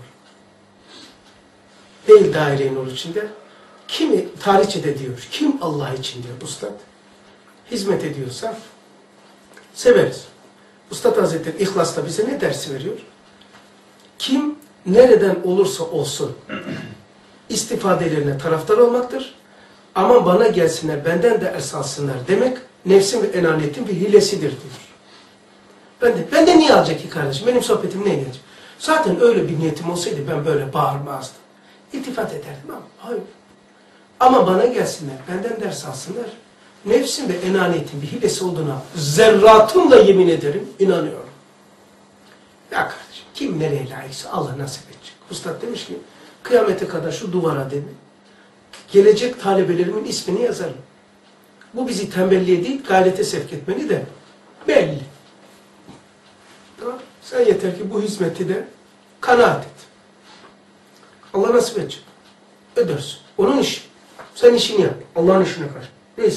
Değil daire-i nur içinde. Kimi tarihçede diyor, kim Allah için diyor ustad. Hizmet ediyorsa severiz. Ustad Hazretleri İhlas'ta bize ne dersi veriyor? Kim nereden olursa olsun istifadelerine taraftar olmaktır. Ama bana gelsinler, benden de ders alsınlar demek nefsin ve enaniyetin bir hilesidir diyor. Ben de niye alacak ki kardeşim? Benim sohbetim neye gelecek? Zaten öyle bir niyetim olsaydı ben böyle bağırmazdım. İltifat ederdim ama hayır. Ama bana gelsinler, benden ders alsınlar. Nefsin ve enaniyetin bir hilesi olduğuna zerratımla yemin ederim, inanıyorum. Ya kardeşim, kim nereye layıksa Allah nasip edecek. Ustad demiş ki, kıyamete kadar şu duvara demin, gelecek talebelerimin ismini yazarım. Bu bizi tembelliğe değil, gayrete sevk etmeni de belli. Tamam. Sen yeter ki bu hizmeti de kanaat et. Allah nasip edecek. Ödersin. Onun işi. Sen işini yap. Allah'ın işine karşı. Neyse.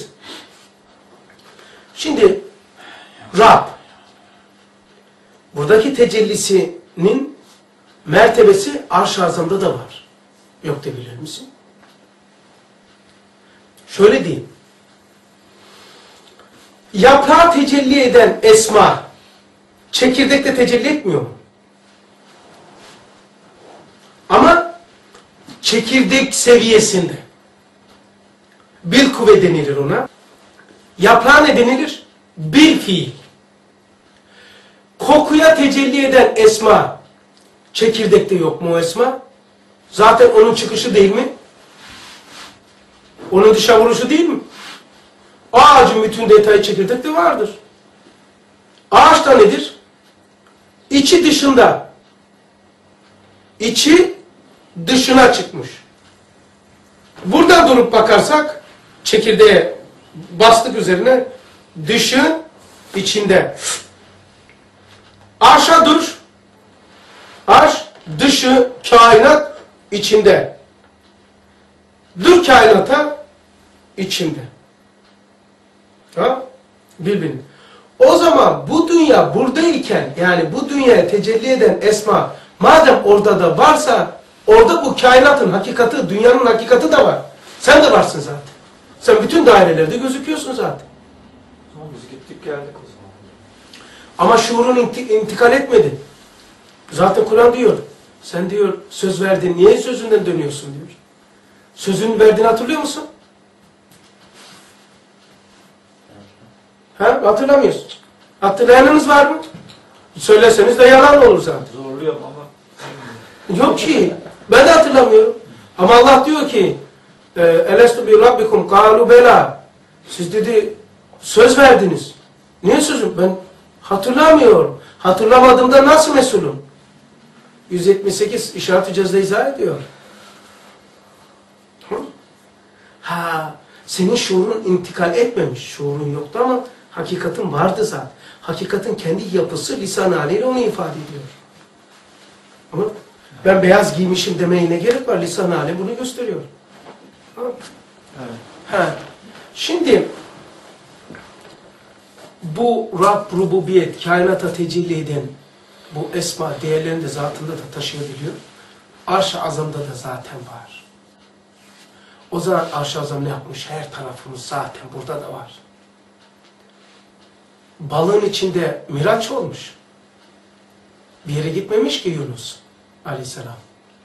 Şimdi Rab buradaki tecellisinin mertebesi Arş-ı Azam'da da var. Yok da bilir misin? Şöyle diyeyim. Yaprağa tecelli eden esma çekirdekte tecelli etmiyor mu? Ama çekirdek seviyesinde. Bil kuvve denilir ona. Yaprağa ne denilir? Bil fiil. Kokuya tecelli eden esma çekirdekte yok mu o esma? Zaten onun çıkışı değil mi? Onun dışa vuruşu değil mi? Ağacın bütün detayı çekirdekte vardır. Ağaç da nedir? İçi dışında. İçi dışına çıkmış. Burada durup bakarsak çekirdeğe bastık üzerine, dışı içinde. Arşa dur. Arş dışı kainat içinde. Dur kainata içinde. Ha? Birbirini. O zaman bu dünya buradayken, yani bu dünyaya tecelli eden esma madem orada da varsa, orada bu kainatın hakikati, dünyanın hakikati de var. Sen de varsın zaten. Sen bütün dairelerde gözüküyorsun zaten. Tamam, biz gittik geldik o zaman. Ama şuurun intikal etmedi. Zaten Kur'an diyor. Sen diyor söz verdin, niye sözünden dönüyorsun diyor. Sözün verdiğini hatırlıyor musun? Ha? Hatırlamıyorsun. Hatırlayanınız var mı? Söyleseniz de yalan olur zaten. Zorluyorum ama. Yok ki. Ben de hatırlamıyorum. Ama Allah diyor ki Elestu bi rabbikum kalu bela. Siz dedi söz verdiniz. Niye sözüm? Ben hatırlamıyorum. Hatırlamadığımda nasıl mesulüm? 178 işaret-i cezde izah ediyor. Ha, senin şuurun intikal etmemiş. Şuurun yoktu ama hakikatin vardı zaten. Hakikatin kendi yapısı lisan-ı haliyle onu ifade ediyor. Ama ben beyaz giymişim demeye ne gerek var? Lisan-ı hali bunu gösteriyor. Ha? Evet. Ha. Şimdi bu Rab, rububiyet, kainata tecelli eden bu esma değerlerini de zatında da taşıyabiliyor. Arş-ı Azam'da da zaten var. O zaman Arş-ı Azam ne yapmış? Her tarafımız zaten burada da var. Balığın içinde miraç olmuş. Bir yere gitmemiş ki Yunus aleyhisselam.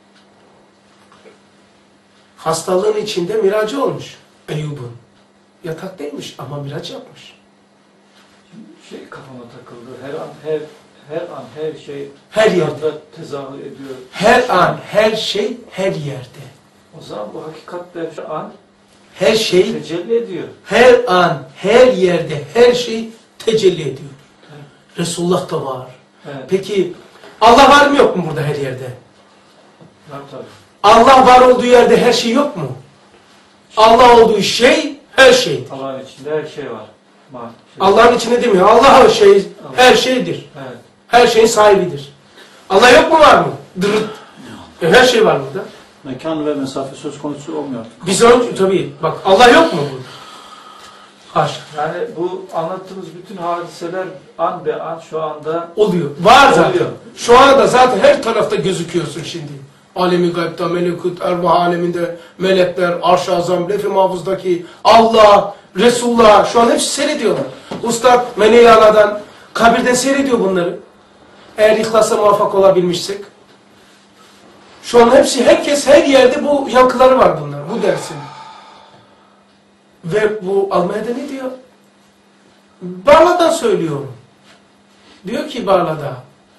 Hastalığın içinde miracı olmuş Eyyub'un. Yataktaymış ama miraç yapmış. Şey kafama takıldı. Her şey Her yerde. tezahür ediyor. Her an, her şey, her yerde. O zaman bu hakikatte şu an Her şey, tecelli ediyor. her an, her yerde, her şey tecelli ediyor. Evet. Resulullah da var. Evet. Peki Allah var mı yok mu burada her yerde? Var tabii. Allah var olduğu yerde her şey yok mu? Allah olduğu şey her şeydir. Allah'ın içinde her şey var. Allah'ın içinde demiyor. Allah şey, her şeydir. Evet. Her şeyin sahibidir. Allah yok mu, var mı? Dırıt. Her şey var burada. Mekan ve mesafe söz konusu olmuyor. Biz önce tabii bak, Allah yok mu burada? Haşa. Yani bu anlattığımız bütün hadiseler an be an şu anda Oluyor. Var zaten. Oluyor. Şu anda zaten her tarafta gözüküyorsun şimdi. Alemi gaybta, melekut, ervah aleminde, melekler, arş-ı azam, lef-i mahfuzdaki Allah, Resulullah, şu an hepsi seyrediyorlar. Ustad Mene-i Ala'dan, kabirden seyrediyor bunları. Eğer ihlasa muvaffak olabilmişsek. Şu an hepsi, herkes her yerde bu yankıları var bunlar, bu dersin. Ve bu Almanya'da ne diyor? Barla'dan söylüyorum. Diyor ki Barla'da,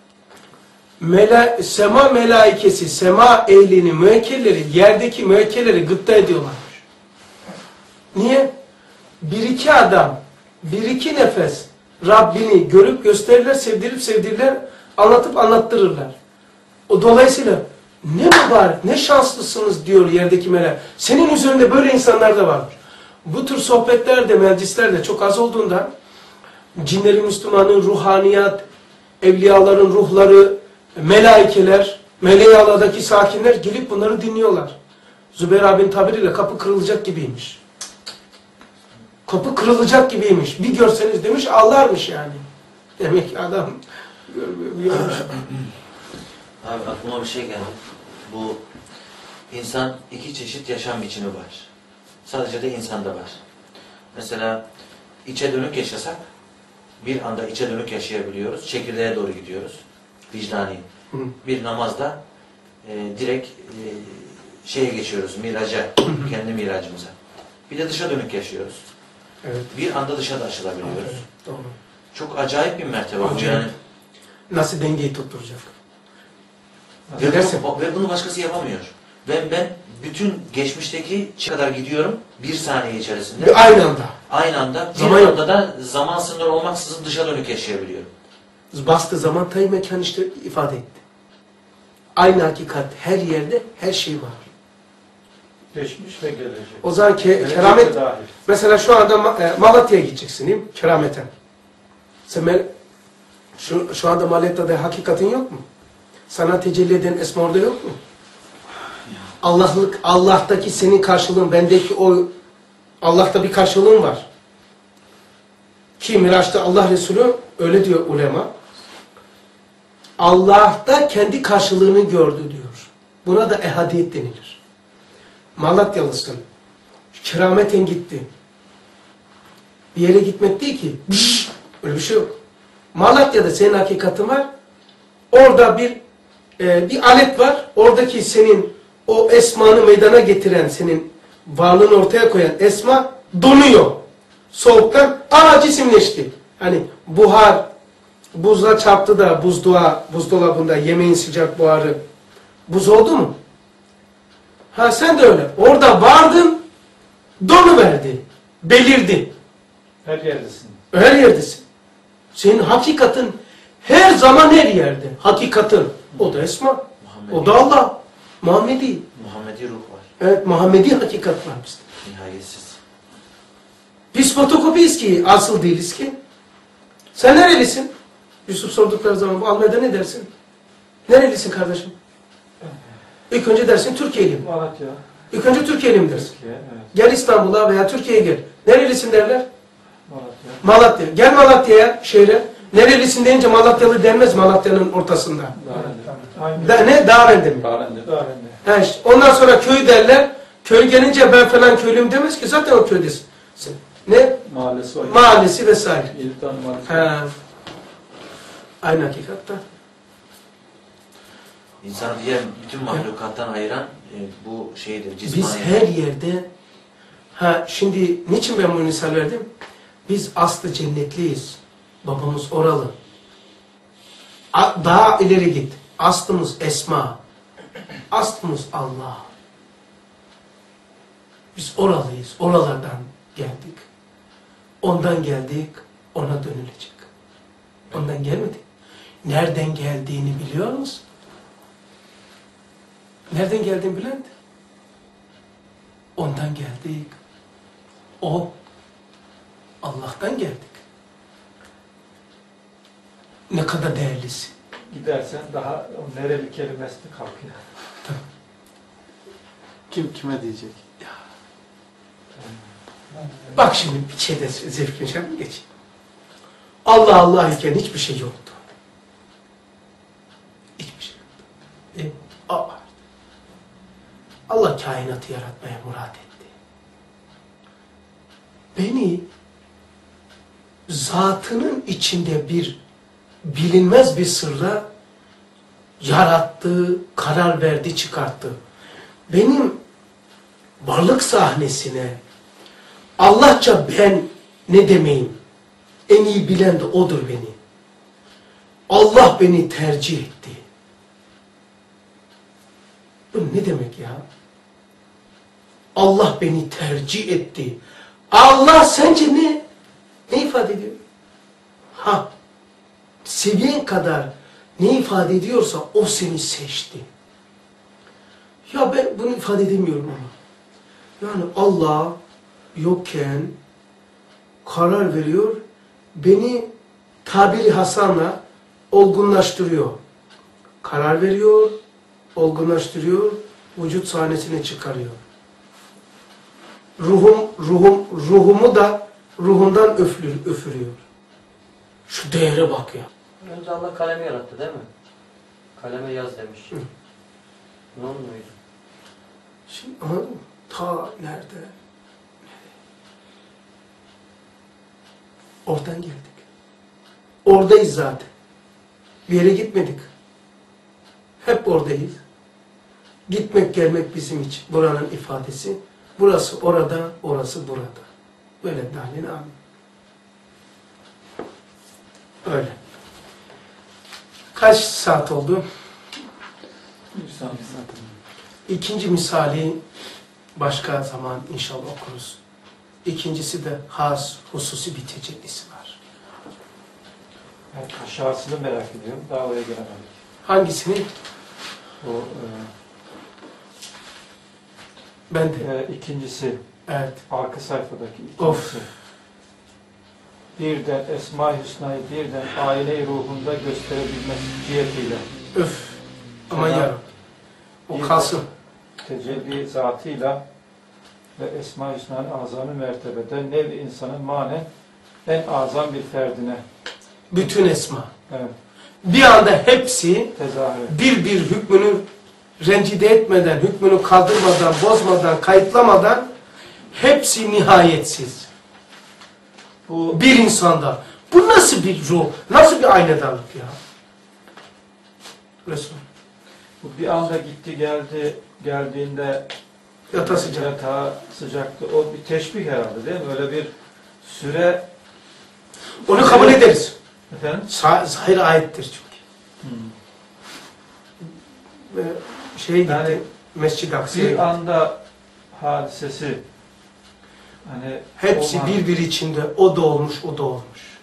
sema melaikesi, sema ehlini, müekkelleri, yerdeki müekkelleri gıpta ediyorlarmış. Niye? Bir iki adam, bir iki nefes Rabbini görüp gösterirler, sevdirip sevdirirler, anlatıp anlattırırlar. O dolayısıyla ne mübarek, ne şanslısınız diyor yerdeki melek. Senin üzerinde böyle insanlar da varmış. Bu tür sohbetlerde, meclislerde çok az olduğundan cinlerin, Müslümanın, ruhaniyat, evliyaların ruhları, melaikeler, Mele-i Ala'daki sakinler gelip bunları dinliyorlar. Zübeyir abinin tabiriyle kapı kırılacak gibiymiş. Kapı kırılacak gibiymiş. Bir görseniz demiş ağlarmış yani. Demek ki adam görmüş. Abi aklıma bir şey geldi. Bu insan iki çeşit yaşam biçimi var. Sadece de insanda var. Mesela içe dönük yaşasak bir anda içe dönük yaşayabiliyoruz. Çekirdeğe doğru gidiyoruz. Vicdani. Bir namazda direkt şeye geçiyoruz, miraca, kendi miracımıza. Bir de dışa dönük yaşıyoruz. Evet. Bir anda dışa da açılabiliyoruz. Doğru. Çok acayip bir mertebe bu Acayip. yani. Nasıl dengeyi tutturacak? Ve bunu başkası yapamıyor. Ben bütün geçmişteki kadar gidiyorum bir saniye içerisinde. Aynı anda. Aynı anda bir Zaman yok. anda da zaman sınırı olmaksızın dışa dönük yaşayabiliyorum. Bastığı zaman tay mekan işte ifade etti. Aynı hakikat her yerde her şey var. geçmiş ve gelecek. O zaman Gelecek de keramet, dahil. mesela şu anda Malatya'ya gideceksin değil mi? Kerameten. Sen şu anda Malatya'da hakikatin yok mu? Sana tecelli eden esma orada yok mu? Allah'taki senin karşılığın, bendeki o Allah'ta bir karşılığın var. Ki Miraç'ta Allah Resulü öyle diyor ulema. Allah'ta kendi karşılığını gördü diyor. Buna da ehadiyet denilir. Malatyalısın. Kerameten gitti. Bir yere gitmek değil ki. Öyle bir şey yok. Malatya'da senin hakikatin var. Orada bir alet var. Oradaki senin o esmanı meydana getiren, senin varlığını ortaya koyan esma donuyor. Soğuktan cisimleşti. Hani buhar buzla çarptı da buzdolabında yemeğin sıcak buharı buz oldu mu? Ha sen de öyle. Orada vardın, donuverdi, belirdi. Her yerdesin. Her yerdesin. Senin hakikatin her zaman her yerde. Hakikatin. O da esma. Muhammedi, O da Allah. Muhammedi. Muhammedi ruh var. Evet, Muhammedi hakikat var bizde. Nihayetsiz. Biz fotokopiyiz ki, asıl değiliz ki. Sen nerelisin? Yusuf sordukları zaman bu Almanya'da ne dersin? Nerelisin kardeşim? İlk önce dersin Türkiye'liyim. Malatya, İlk önce Türkiye'liyim dersin. Türkiye, evet. Gel İstanbul'a veya Türkiye'ye gel. Nerelisin derler? Malatya. Malatya. Gel Malatya'ya, şehre. Nerelisin deyince Malatyalı denmez Malatya'nın ortasında. Aynı. Ne? Dağrende mi? Bağlandı. Dağrende. Ha işte. Ondan sonra köy derler. Köy gelince ben falan köylüyüm demez ki. Zaten o köydesin. Ne? Mahallesi var. Mahallesi vesaire. 7 tane mahallesi. Ha. Aynı hakikatta. İnsanı diğer bütün mahlukattan ayıran bu şeydir, Biz cismani. her yerde şimdi niçin ben bu misal verdim? Biz aslı cennetliyiz. Babamız oralı. Daha ileri git. Aslımız Esma. Aslımız Allah. Biz oralıyız. Oralardan geldik. Ondan geldik. Ona dönülecek. Ondan gelmedik. Nereden geldiğini biliyor musun? Nereden geldiğini Bülent? Ondan geldik. O, Allah'tan geldik. Ne kadar değerlisin. Gidersen daha o nereli kelimesi de kalkıyor. Kim kime diyecek? Bak şimdi bir şeyde zevkini şey mi geçeyim? Allah Allah iken hiçbir şey yoktu. Hiçbir şey yoktu. Allah kainatı yaratmaya murat etti. Beni zatının içinde bir bilinmez bir sırla yarattı, karar verdi, çıkarttı. Benim varlık sahnesine Allahça ben ne demeyim? En iyi bilen de odur beni. Allah beni tercih etti. Bu ne demek ya? Allah beni tercih etti. Allah sence ne? Ne ifade ediyor? Seviyen kadar ne ifade ediyorsa o seni seçti. Ya ben bunu ifade edemiyorum ama. Yani Allah yokken karar veriyor, beni tabiri Hasan'la olgunlaştırıyor. Karar veriyor, olgunlaştırıyor, vücut sahnesine çıkarıyor. Ruhumu da ruhundan öfürüyor. Şu değere bak ya. Önce Allah kalemi yarattı değil mi? Kaleme yaz demiş. Hı. Ne olmuyor? Şimdi anladın mı? Ta nerede? Oradan geldik. Oradayız zaten. Bir yere gitmedik. Hep oradayız. Gitmek gelmek bizim için. Buranın ifadesi. Burası orada, orası burada. Böyle dalin amin. Öyle. Kaç saat oldu? Bir saat zaten. İkinci misali başka zaman inşallah okuruz. İkincisi de has, hususi bir tecellisi var. Ben aşağısını merak ediyorum. Daha oraya gelemedik. Hangisini? O Ben de. ikincisi, Evet. arka sayfadaki ikincisi. Of. Birden Esma-i Hüsna'yı birden ayine ruhunda gösterebilmek cihetiyle. Öf. Aman Selam. yarabbim. O Bir kalsın. tecelli zatıyla ve Esma-i Hüsna'nın azami mertebede nev-i insanın manen en azam bir ferdine Bütün esma. evet, Bir anda hepsi tezahür. bir hükmünü rencide etmeden, hükmünü kaldırmadan, bozmadan, kayıtlamadan hepsi nihayetsiz. Bu Bir insanda. Bu nasıl bir ruh? Nasıl bir aynadarlık ya? Resul. bu bir anda gitti geldiğinde Yatağı sıcak. yatağı sıcaktı. O bir teşbih herhalde değil mi? Öyle bir süre Onu kabul ederiz. efendim. Zahir ayettir çünkü. Ve gitti. Yani Mescid-i Aksa'ya Bir gitti. anda hadisesi hani Hepsi olan- birbiri içinde. O da olmuş, o da olmuş.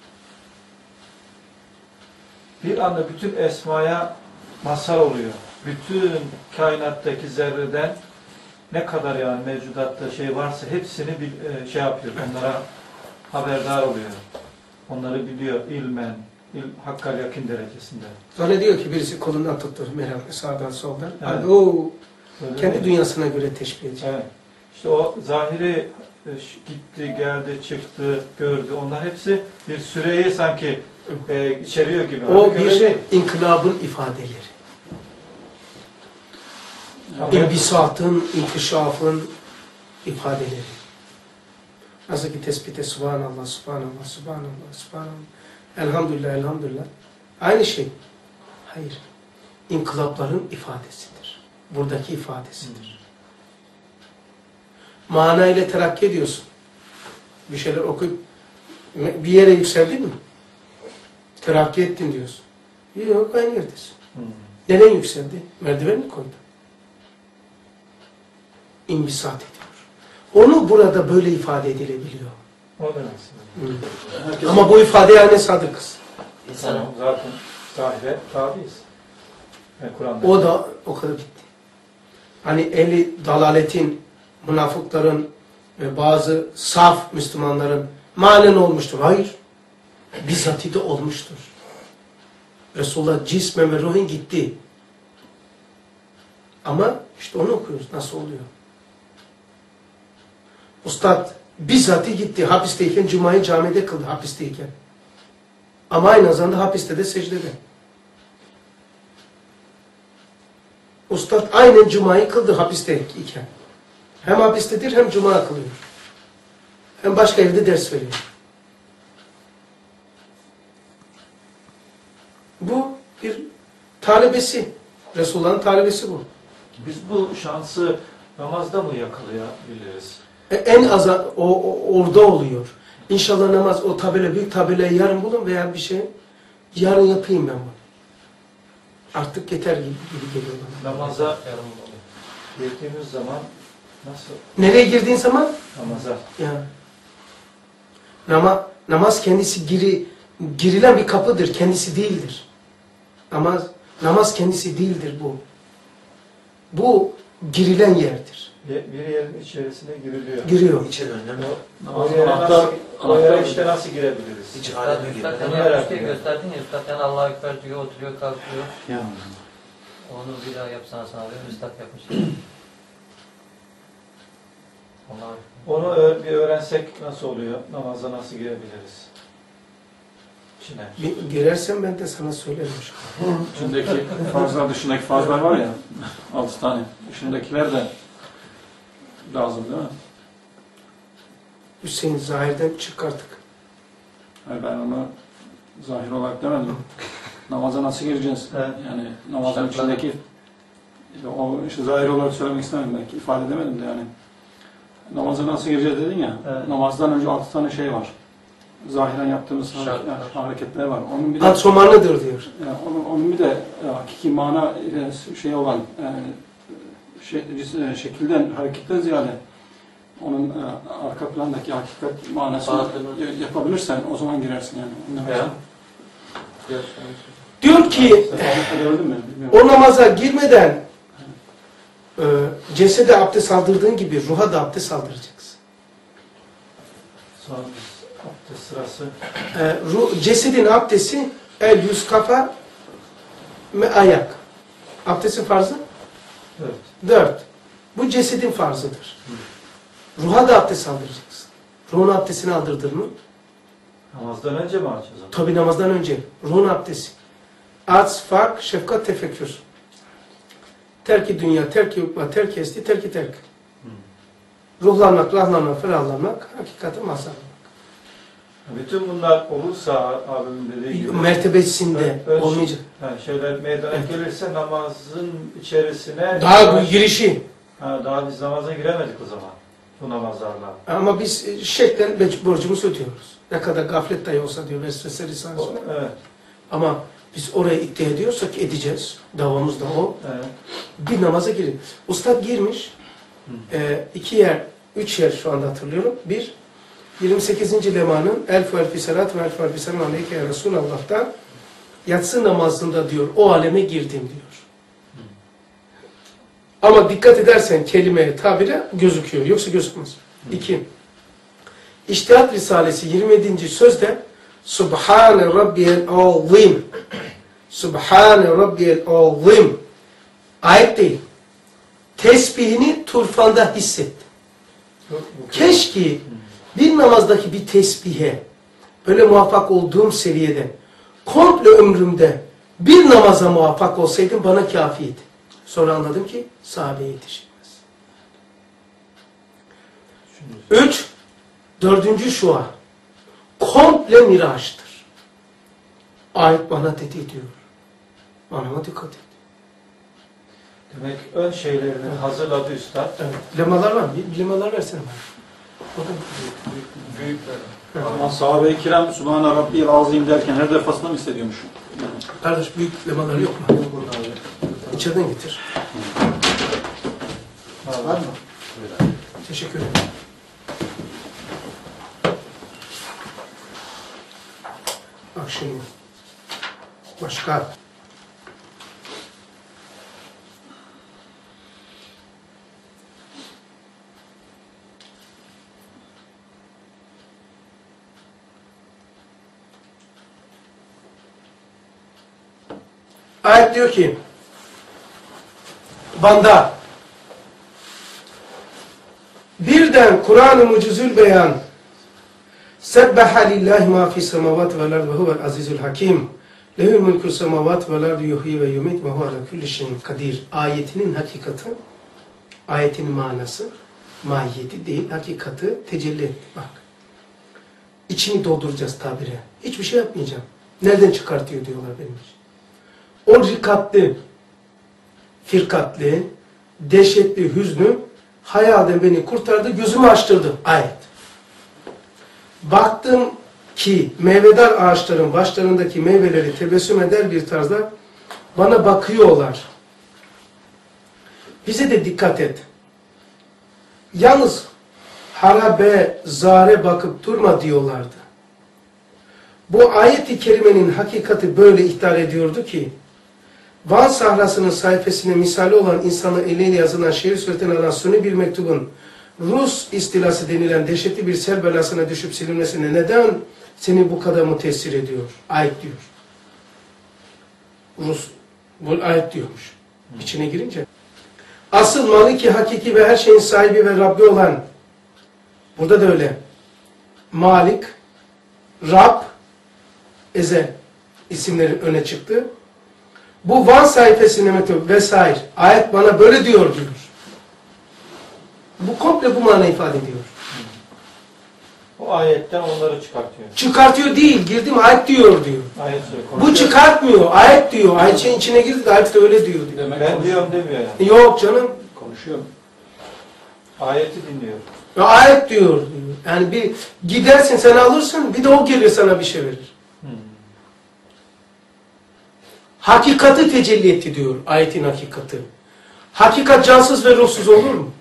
bir anda bütün esmaya mazhar oluyor. Bütün kainattaki zerreden ne kadar yani mevcudatta şey varsa hepsini şey yapıyor. Onlara haberdar oluyor. Onları biliyor ilmen, hakkal yakin derecesinde. Sonra diyor ki birisi kolundan tuttu Meryem'i sağdan soldan. Evet. Yani o Öyle kendi mi? dünyasına göre teşbih edecek. Evet. İşte o zahiri gitti, geldi, çıktı, gördü. Onlar hepsi bir süreyi sanki içeriyor gibi. O Halbuki öyle bir değil. inkılabın ifadeleri. Ama- İnbisatın, inkişafın ifadeleri. Nasıl ki tespite subhanallah, subhanallah, subhanallah, subhanallah. Elhamdülillah, elhamdülillah. Aynı şey. Hayır. İnkılapların ifadesidir. Buradaki ifadesidir. Mana ile terakki ediyorsun. Bir şeyler okuyup bir yere yükseldin mi? Terakki ettin diyorsun. Yok, aynı yerdesin. Neden yükseldi? Merdiven mi koydu? İnbisat ediyor. Onu burada böyle ifade edilebiliyor. O da nasıl? Herkes Ama bu ifadeye yani sadıkız. İnsanın Zaten zahire tabiiz. Yani Kur'an'da. O da o kadar bitti. Hani ehli dalaletin münafıkların ve bazı saf Müslümanların manen olmuştur. Hayır. Bizzati de olmuştur. Resulullah cismen ve ruhen gitti. Ama işte onu okuyoruz. Nasıl oluyor? Ustad bizzati gitti. Hapisteyken Cuma'yı camide kıldı. Hapisteyken. Ama aynı zamanda hapiste de secdede. Ustad aynen Cuma'yı kıldı hapisteyken. Hem hapistedir hem Cuma kılıyor. Hem başka evde ders veriyor. Bu bir talebesi. Resulullah'ın talebesi bu. Biz bu şansı namazda mı yakalayabiliriz? En az orada oluyor. İnşallah namaz o tabela, büyük tabelayı yarın bulun veya bir şey yarın yapayım ben bunu. Artık yeter gibi geliyor bana. Namaza girdiğimiz zaman nasıl? Nereye girdiğin zaman? Namaza. Yani. Namaz kendisi girilen bir kapıdır. Kendisi değildir. Namaz kendisi değildir bu. Bu girilen yerdir. Bir yerin içerisine giriliyor. Giriyor. İçe döndüm. O yere işte nasıl girebiliriz? İç aleme girdim. Üstad Onu yani merak yapmıştı, ediyorum. gösterdin ya, Üstad yani Allah'a ekber diyor, oturuyor, kalkıyor. Ya. Onu bir daha yapsana sana diyor, Üstad yapmış. Onu bir öğrensek nasıl oluyor? Namaza nasıl girebiliriz? İçine. Girersem ben de sana söylerim. İçindeki farzlar dışındaki farzlar var ya 6 tane. Dışındakiler de lazım değil mi? Hüseyin zahirden çık artık. Hayır, ben onu zahir olarak demedim. Namaza nasıl gireceğiz? Evet. Yani namazın içindeki o işte zahir olarak söylemek istemedim, belki ifade edemedim de yani. Namaza nasıl gireceğiz dedin ya. Evet. Namazdan önce 6 tane şey var. Zahiren yaptığımız hareketler var. Onun bir de Antrenmanıdır diyor. yani onun bir de hakiki mana şey olan şekilden, hareketten ziyade onun arka plandaki hakikat manasını yapabilirsen o zaman girersin yani. Ya. Diyor ki Gördün mü? Bilmiyorum. o namaza girmeden cesede abdest aldırdığın gibi ruha da abdest aldıracaksın. Sonra abdest sırası. Cesedin abdesti el, yüz, kafa ve ayak. Abdestin farzı? Evet. 4. Bu cesedin farzıdır. Ruha da abdest aldıracaksın. Ruhun abdestini aldırdın mı? Namazdan önce mi açacağız? Tabi namazdan önce. Ruhun abdesti. Arz, fark, şefkat, tefekkür. Terki dünya, terki ukba, terki esti, terki terk. Ruhlanmak, rahlanmak, ferahlanmak, hakikati mazharlanmak. Bütün bunlar olursa abimin dediği gibi Mertebesinde olmayacak. yani şeyler meydana gelirse namazın içerisine Daha bu girişi. daha biz namaza giremedik o zaman bu namazlarla. Ama biz şeklen borcumuzu ödüyoruz. Ne kadar gaflet dahi olsa diyor Vesvese Risalesi. Evet. Ama biz oraya iddia ediyorsak edeceğiz. Davamız da o. Evet. Bir namaza girin. Ustad girmiş. 2 yer, 3 yer şu anda hatırlıyorum. 1, 28. lemanın elf ve elfi salat ve elf ve elfi selam aleyke ya Resulallah'tan yatsı namazında diyor o aleme girdim diyor. Ama dikkat edersen kelimeye, tabire gözüküyor. Yoksa gözükmez. 2. İçtihat Risalesi 27. sözde Subhane Rabbiyel Azim. Subhane Rabbiyel Azim. Ayet değil. Tesbihini turfanda hisset. Keşke bir namazdaki bir tesbihe böyle muvaffak olduğum seviyede komple ömrümde bir namaza muvaffak olsaydım bana kafiydi. Sonra anladım ki sahabeye yetişilmez. 3. 4. şua. Komple miraçtır. Ayet bana tehdit ediyor. Bana dikkat et. Demek ön şeylerini hazırladı üstad. Evet. Lemalar var mı? Bir lemalar versene bana. O da Büyükler. Ama sahabe-i kiram Subhane Rabbiyel Azim derken her defasında mı hissediyormuş? Yani. Kardeş büyük lemalar yok mu? İçeriden getir. Var mı? Teşekkür ederim. Bak şimdi. Başka. Ayet diyor ki banda birden Kur'an-ı Mucizül Beyan Sebbaha lillahi ma fis semavati vel ardı ve huvel azizul hakim. Lehül mulku semavati vel ardı yuhyi ve yumit ve huve ala kulli şeyin kadir. Ayetinin hakikati, ayetinin manası, mahiyeti değil, hakikati tecelli etti. Bak. İçini dolduracağız tabire. Hiçbir şey yapmayacağım. Nereden çıkartıyor diyorlar benim için. O rikatli, firkatli, dehşetli hüznü hayalden beni kurtardı, gözümü açtırdı. Ayet. Baktım ki meyvedar ağaçların başlarındaki meyveleri tebessüm eder bir tarzda bana bakıyorlar. Bize de dikkat et. Yalnız harabe, zare bakıp durma diyorlardı. Bu ayet-i kerimenin hakikati böyle ihtar ediyordu ki Van Sahrası'nın sayfasına misali olan insanı eliyle yazılan şiir suretinden alan suni bir mektubun Rus istilası denilen dehşetli bir sel belasına düşüp silinmesine neden seni bu kadar müteessir ediyor? Ayet diyor. Rus bu ayet diyormuş. İçine girince. Asıl maliki, hakiki ve her şeyin sahibi ve Rabbi olan, burada da öyle. Malik, Rab, Ezel isimleri öne çıktı. Bu Van sayfasının mektubu vesaire. Ayet bana böyle diyor. Bu komple bu manayı ifade ediyor. O ayetten onları çıkartıyor. Çıkartıyor değil, girdim ayet diyor. Ayet Bu çıkartmıyor, ayet diyor. Ayetin içine girdi de ayet de öyle diyor. Demek Ben diyorum demiyor yani. Yok canım. konuşuyor. Ayeti dinliyor. Ya ayet diyor. Yani bir gidersin sen alırsın, bir de o gelir sana bir şey verir. Hakikati tecelli etti diyor ayetin hakikati. Hakikat cansız ve ruhsuz olur mu?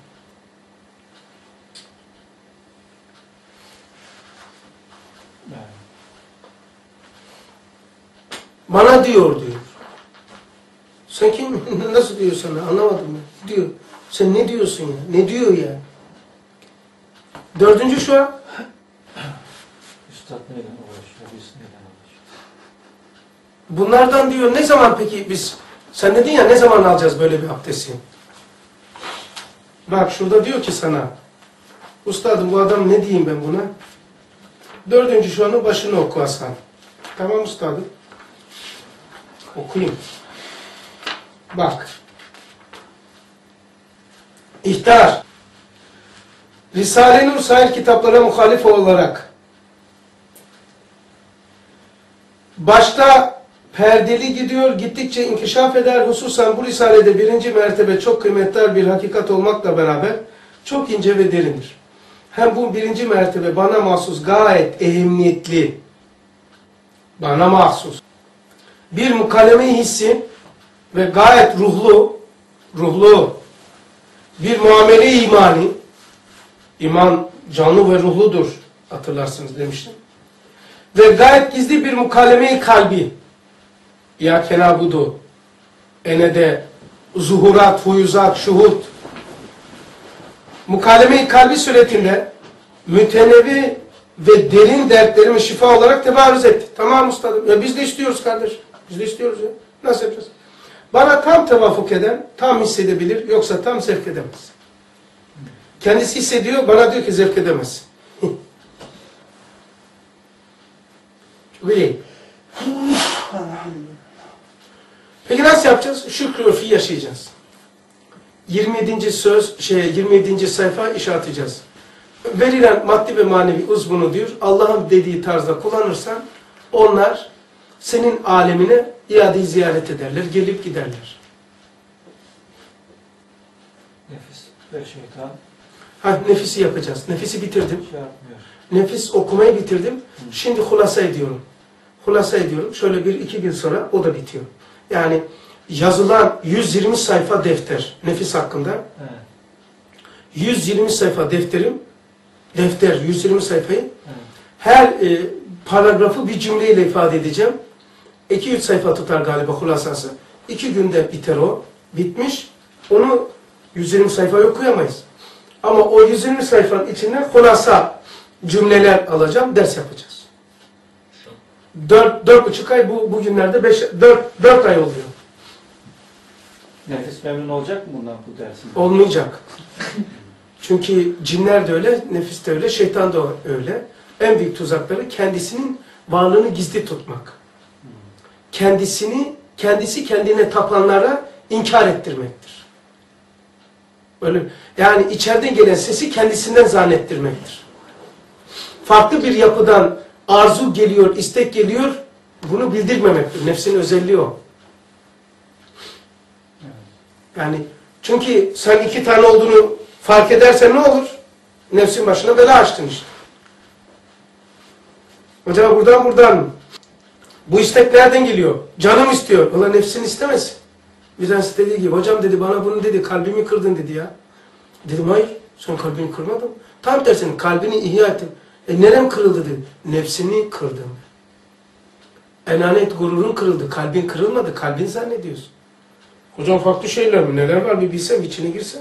Bana diyor. Sen kim? Nasıl diyor sana? Anlamadım ben. Diyor. Sen ne diyorsun ya? Ne diyor ya? Dördüncü şu an. Üstad neden uğraşıyor? Biz neden uğraşıyor? Bunlardan diyor ne zaman peki biz, sen dedin ya ne zaman alacağız böyle bir abdesti? Bak şurada diyor ki sana, Üstadım bu adam ne diyeyim ben buna? Dördüncü şu anın başını oku Hasan. Tamam üstadım. Okuyayım. Bak. İhtar. Risale-i Nur sair kitaplara muhalif olarak başta perdeli gidiyor, gittikçe inkişaf eder. Hususen bu risalede birinci mertebe çok kıymetli bir hakikat olmakla beraber çok ince ve derindir. Hem bu birinci mertebe bana mahsus gayet ehemmiyetli, bana mahsus bir mukalleme-i hissi ve gayet ruhlu bir muamele-i imani, iman canlı ve ruhludur hatırlarsınız demiştim. Ve gayet gizli bir mukalleme-i kalbi, ya kenabudu, enede, zuhurat, huyuzat, şuhud, mukalleme-i kalbi suretinde mütenevi ve derin dertlerimi şifa olarak tebarüz etti. Tamam ustadım. Ya biz de istiyoruz kardeş. Biz de istiyoruz ya. Nasıl yapacağız? Bana tam tevafuk eden, tam hissedebilir, yoksa tam zevk edemez. Kendisi hissediyor, bana diyor ki zevk edemez. Böyle. Peki nasıl yapacağız? Şükrü örfü yaşayacağız. 27. sayfa işe atacağız. Verilen maddi ve manevi uzvunu diyor, Allah'ın dediği tarzda kullanırsan onlar senin alemine iade-i ziyaret ederler, gelip giderler. Nefis ve şeytan Nefisi yapacağız. Nefisi bitirdim. şey yapmıyor. Nefis okumayı bitirdim. Şimdi hulasa ediyorum. Hulasa ediyorum. Şöyle 1-2 gün sonra o da bitiyor. Yani yazılan 120 sayfa defter. Nefis hakkında. Evet. 120 sayfa defterim. Defter 120 sayfayı. Evet. Her paragrafı bir cümleyle ifade edeceğim. 2-3 sayfa tutar galiba hulasası. 2 günde biter o. Bitmiş. Onu 120 sayfayı okuyamayız. Ama o 120 sayfanın içinden hulasa cümleler alacağım, ders yapacağız. 4,5 ay, bugünlerde 4 ay oluyor. Nefis memnun olacak mı bundan bu dersin? Olmayacak. Çünkü cinler de öyle, nefis de öyle, şeytan da öyle. En büyük tuzakları kendisinin varlığını gizli tutmak. Kendisi kendine tapanlara inkar ettirmektir. Öyle, yani içeriden gelen sesi kendisinden zannettirmektir. Farklı bir yapıdan arzu geliyor, istek geliyor, bunu bildirmemektir. Nefsin özelliği o. Yani çünkü sen iki tane olduğunu fark edersen ne olur? Nefsin başına bela açtın işte. Acaba buradan bu istek nereden geliyor? Canım istiyor. Ulan nefsin istemesin. Bir tanesi dediği gibi, hocam dedi bana bunu dedi, kalbimi kırdın dedi ya. Dedim hayır, sen kalbini kırmadın. Tam tersine kalbini ihya ettin. Nerem kırıldı dedi. Nefsini kırdım. Enanet gururun kırıldı. Kalbin kırılmadı. Kalbin zannediyorsun. Hocam farklı şeyler mi? Neler var bir bilsem, içine girsem.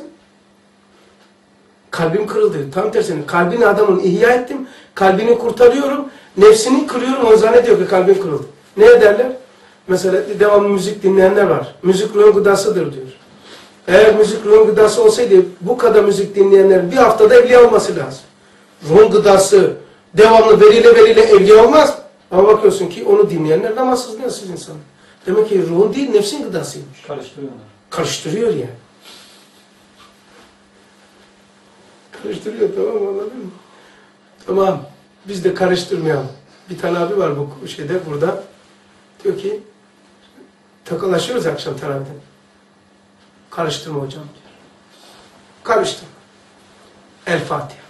Kalbim kırıldı. Tam tersine kalbini adamın ihya ettim. Kalbini kurtarıyorum. Nefsini kırıyorum. O zannediyor ki kalbim kırıldı. Ne ederler? Mesela devamlı müzik dinleyenler var. Müzik ruhun gıdasıdır diyor. Eğer müzik ruhun gıdası olsaydı bu kadar müzik dinleyenlerin bir haftada evliya olması lazım. Ruhun gıdası devamlı veriyle evliya olmaz. Ama bakıyorsun ki onu dinleyenler namazsız insanlar. Demek ki ruhun değil nefsin gıdasıymış. Karıştırıyorlar. Karıştırıyor yani. Karıştırıyor, tamam mı, anladın mı? Tamam, biz de karıştırmayalım. Bir tane abi var bu şeyde burada. Diyor ki takılaşıyoruz akşam teravihde. Karıştırma hocam diyor. Karıştırma. El Fatiha.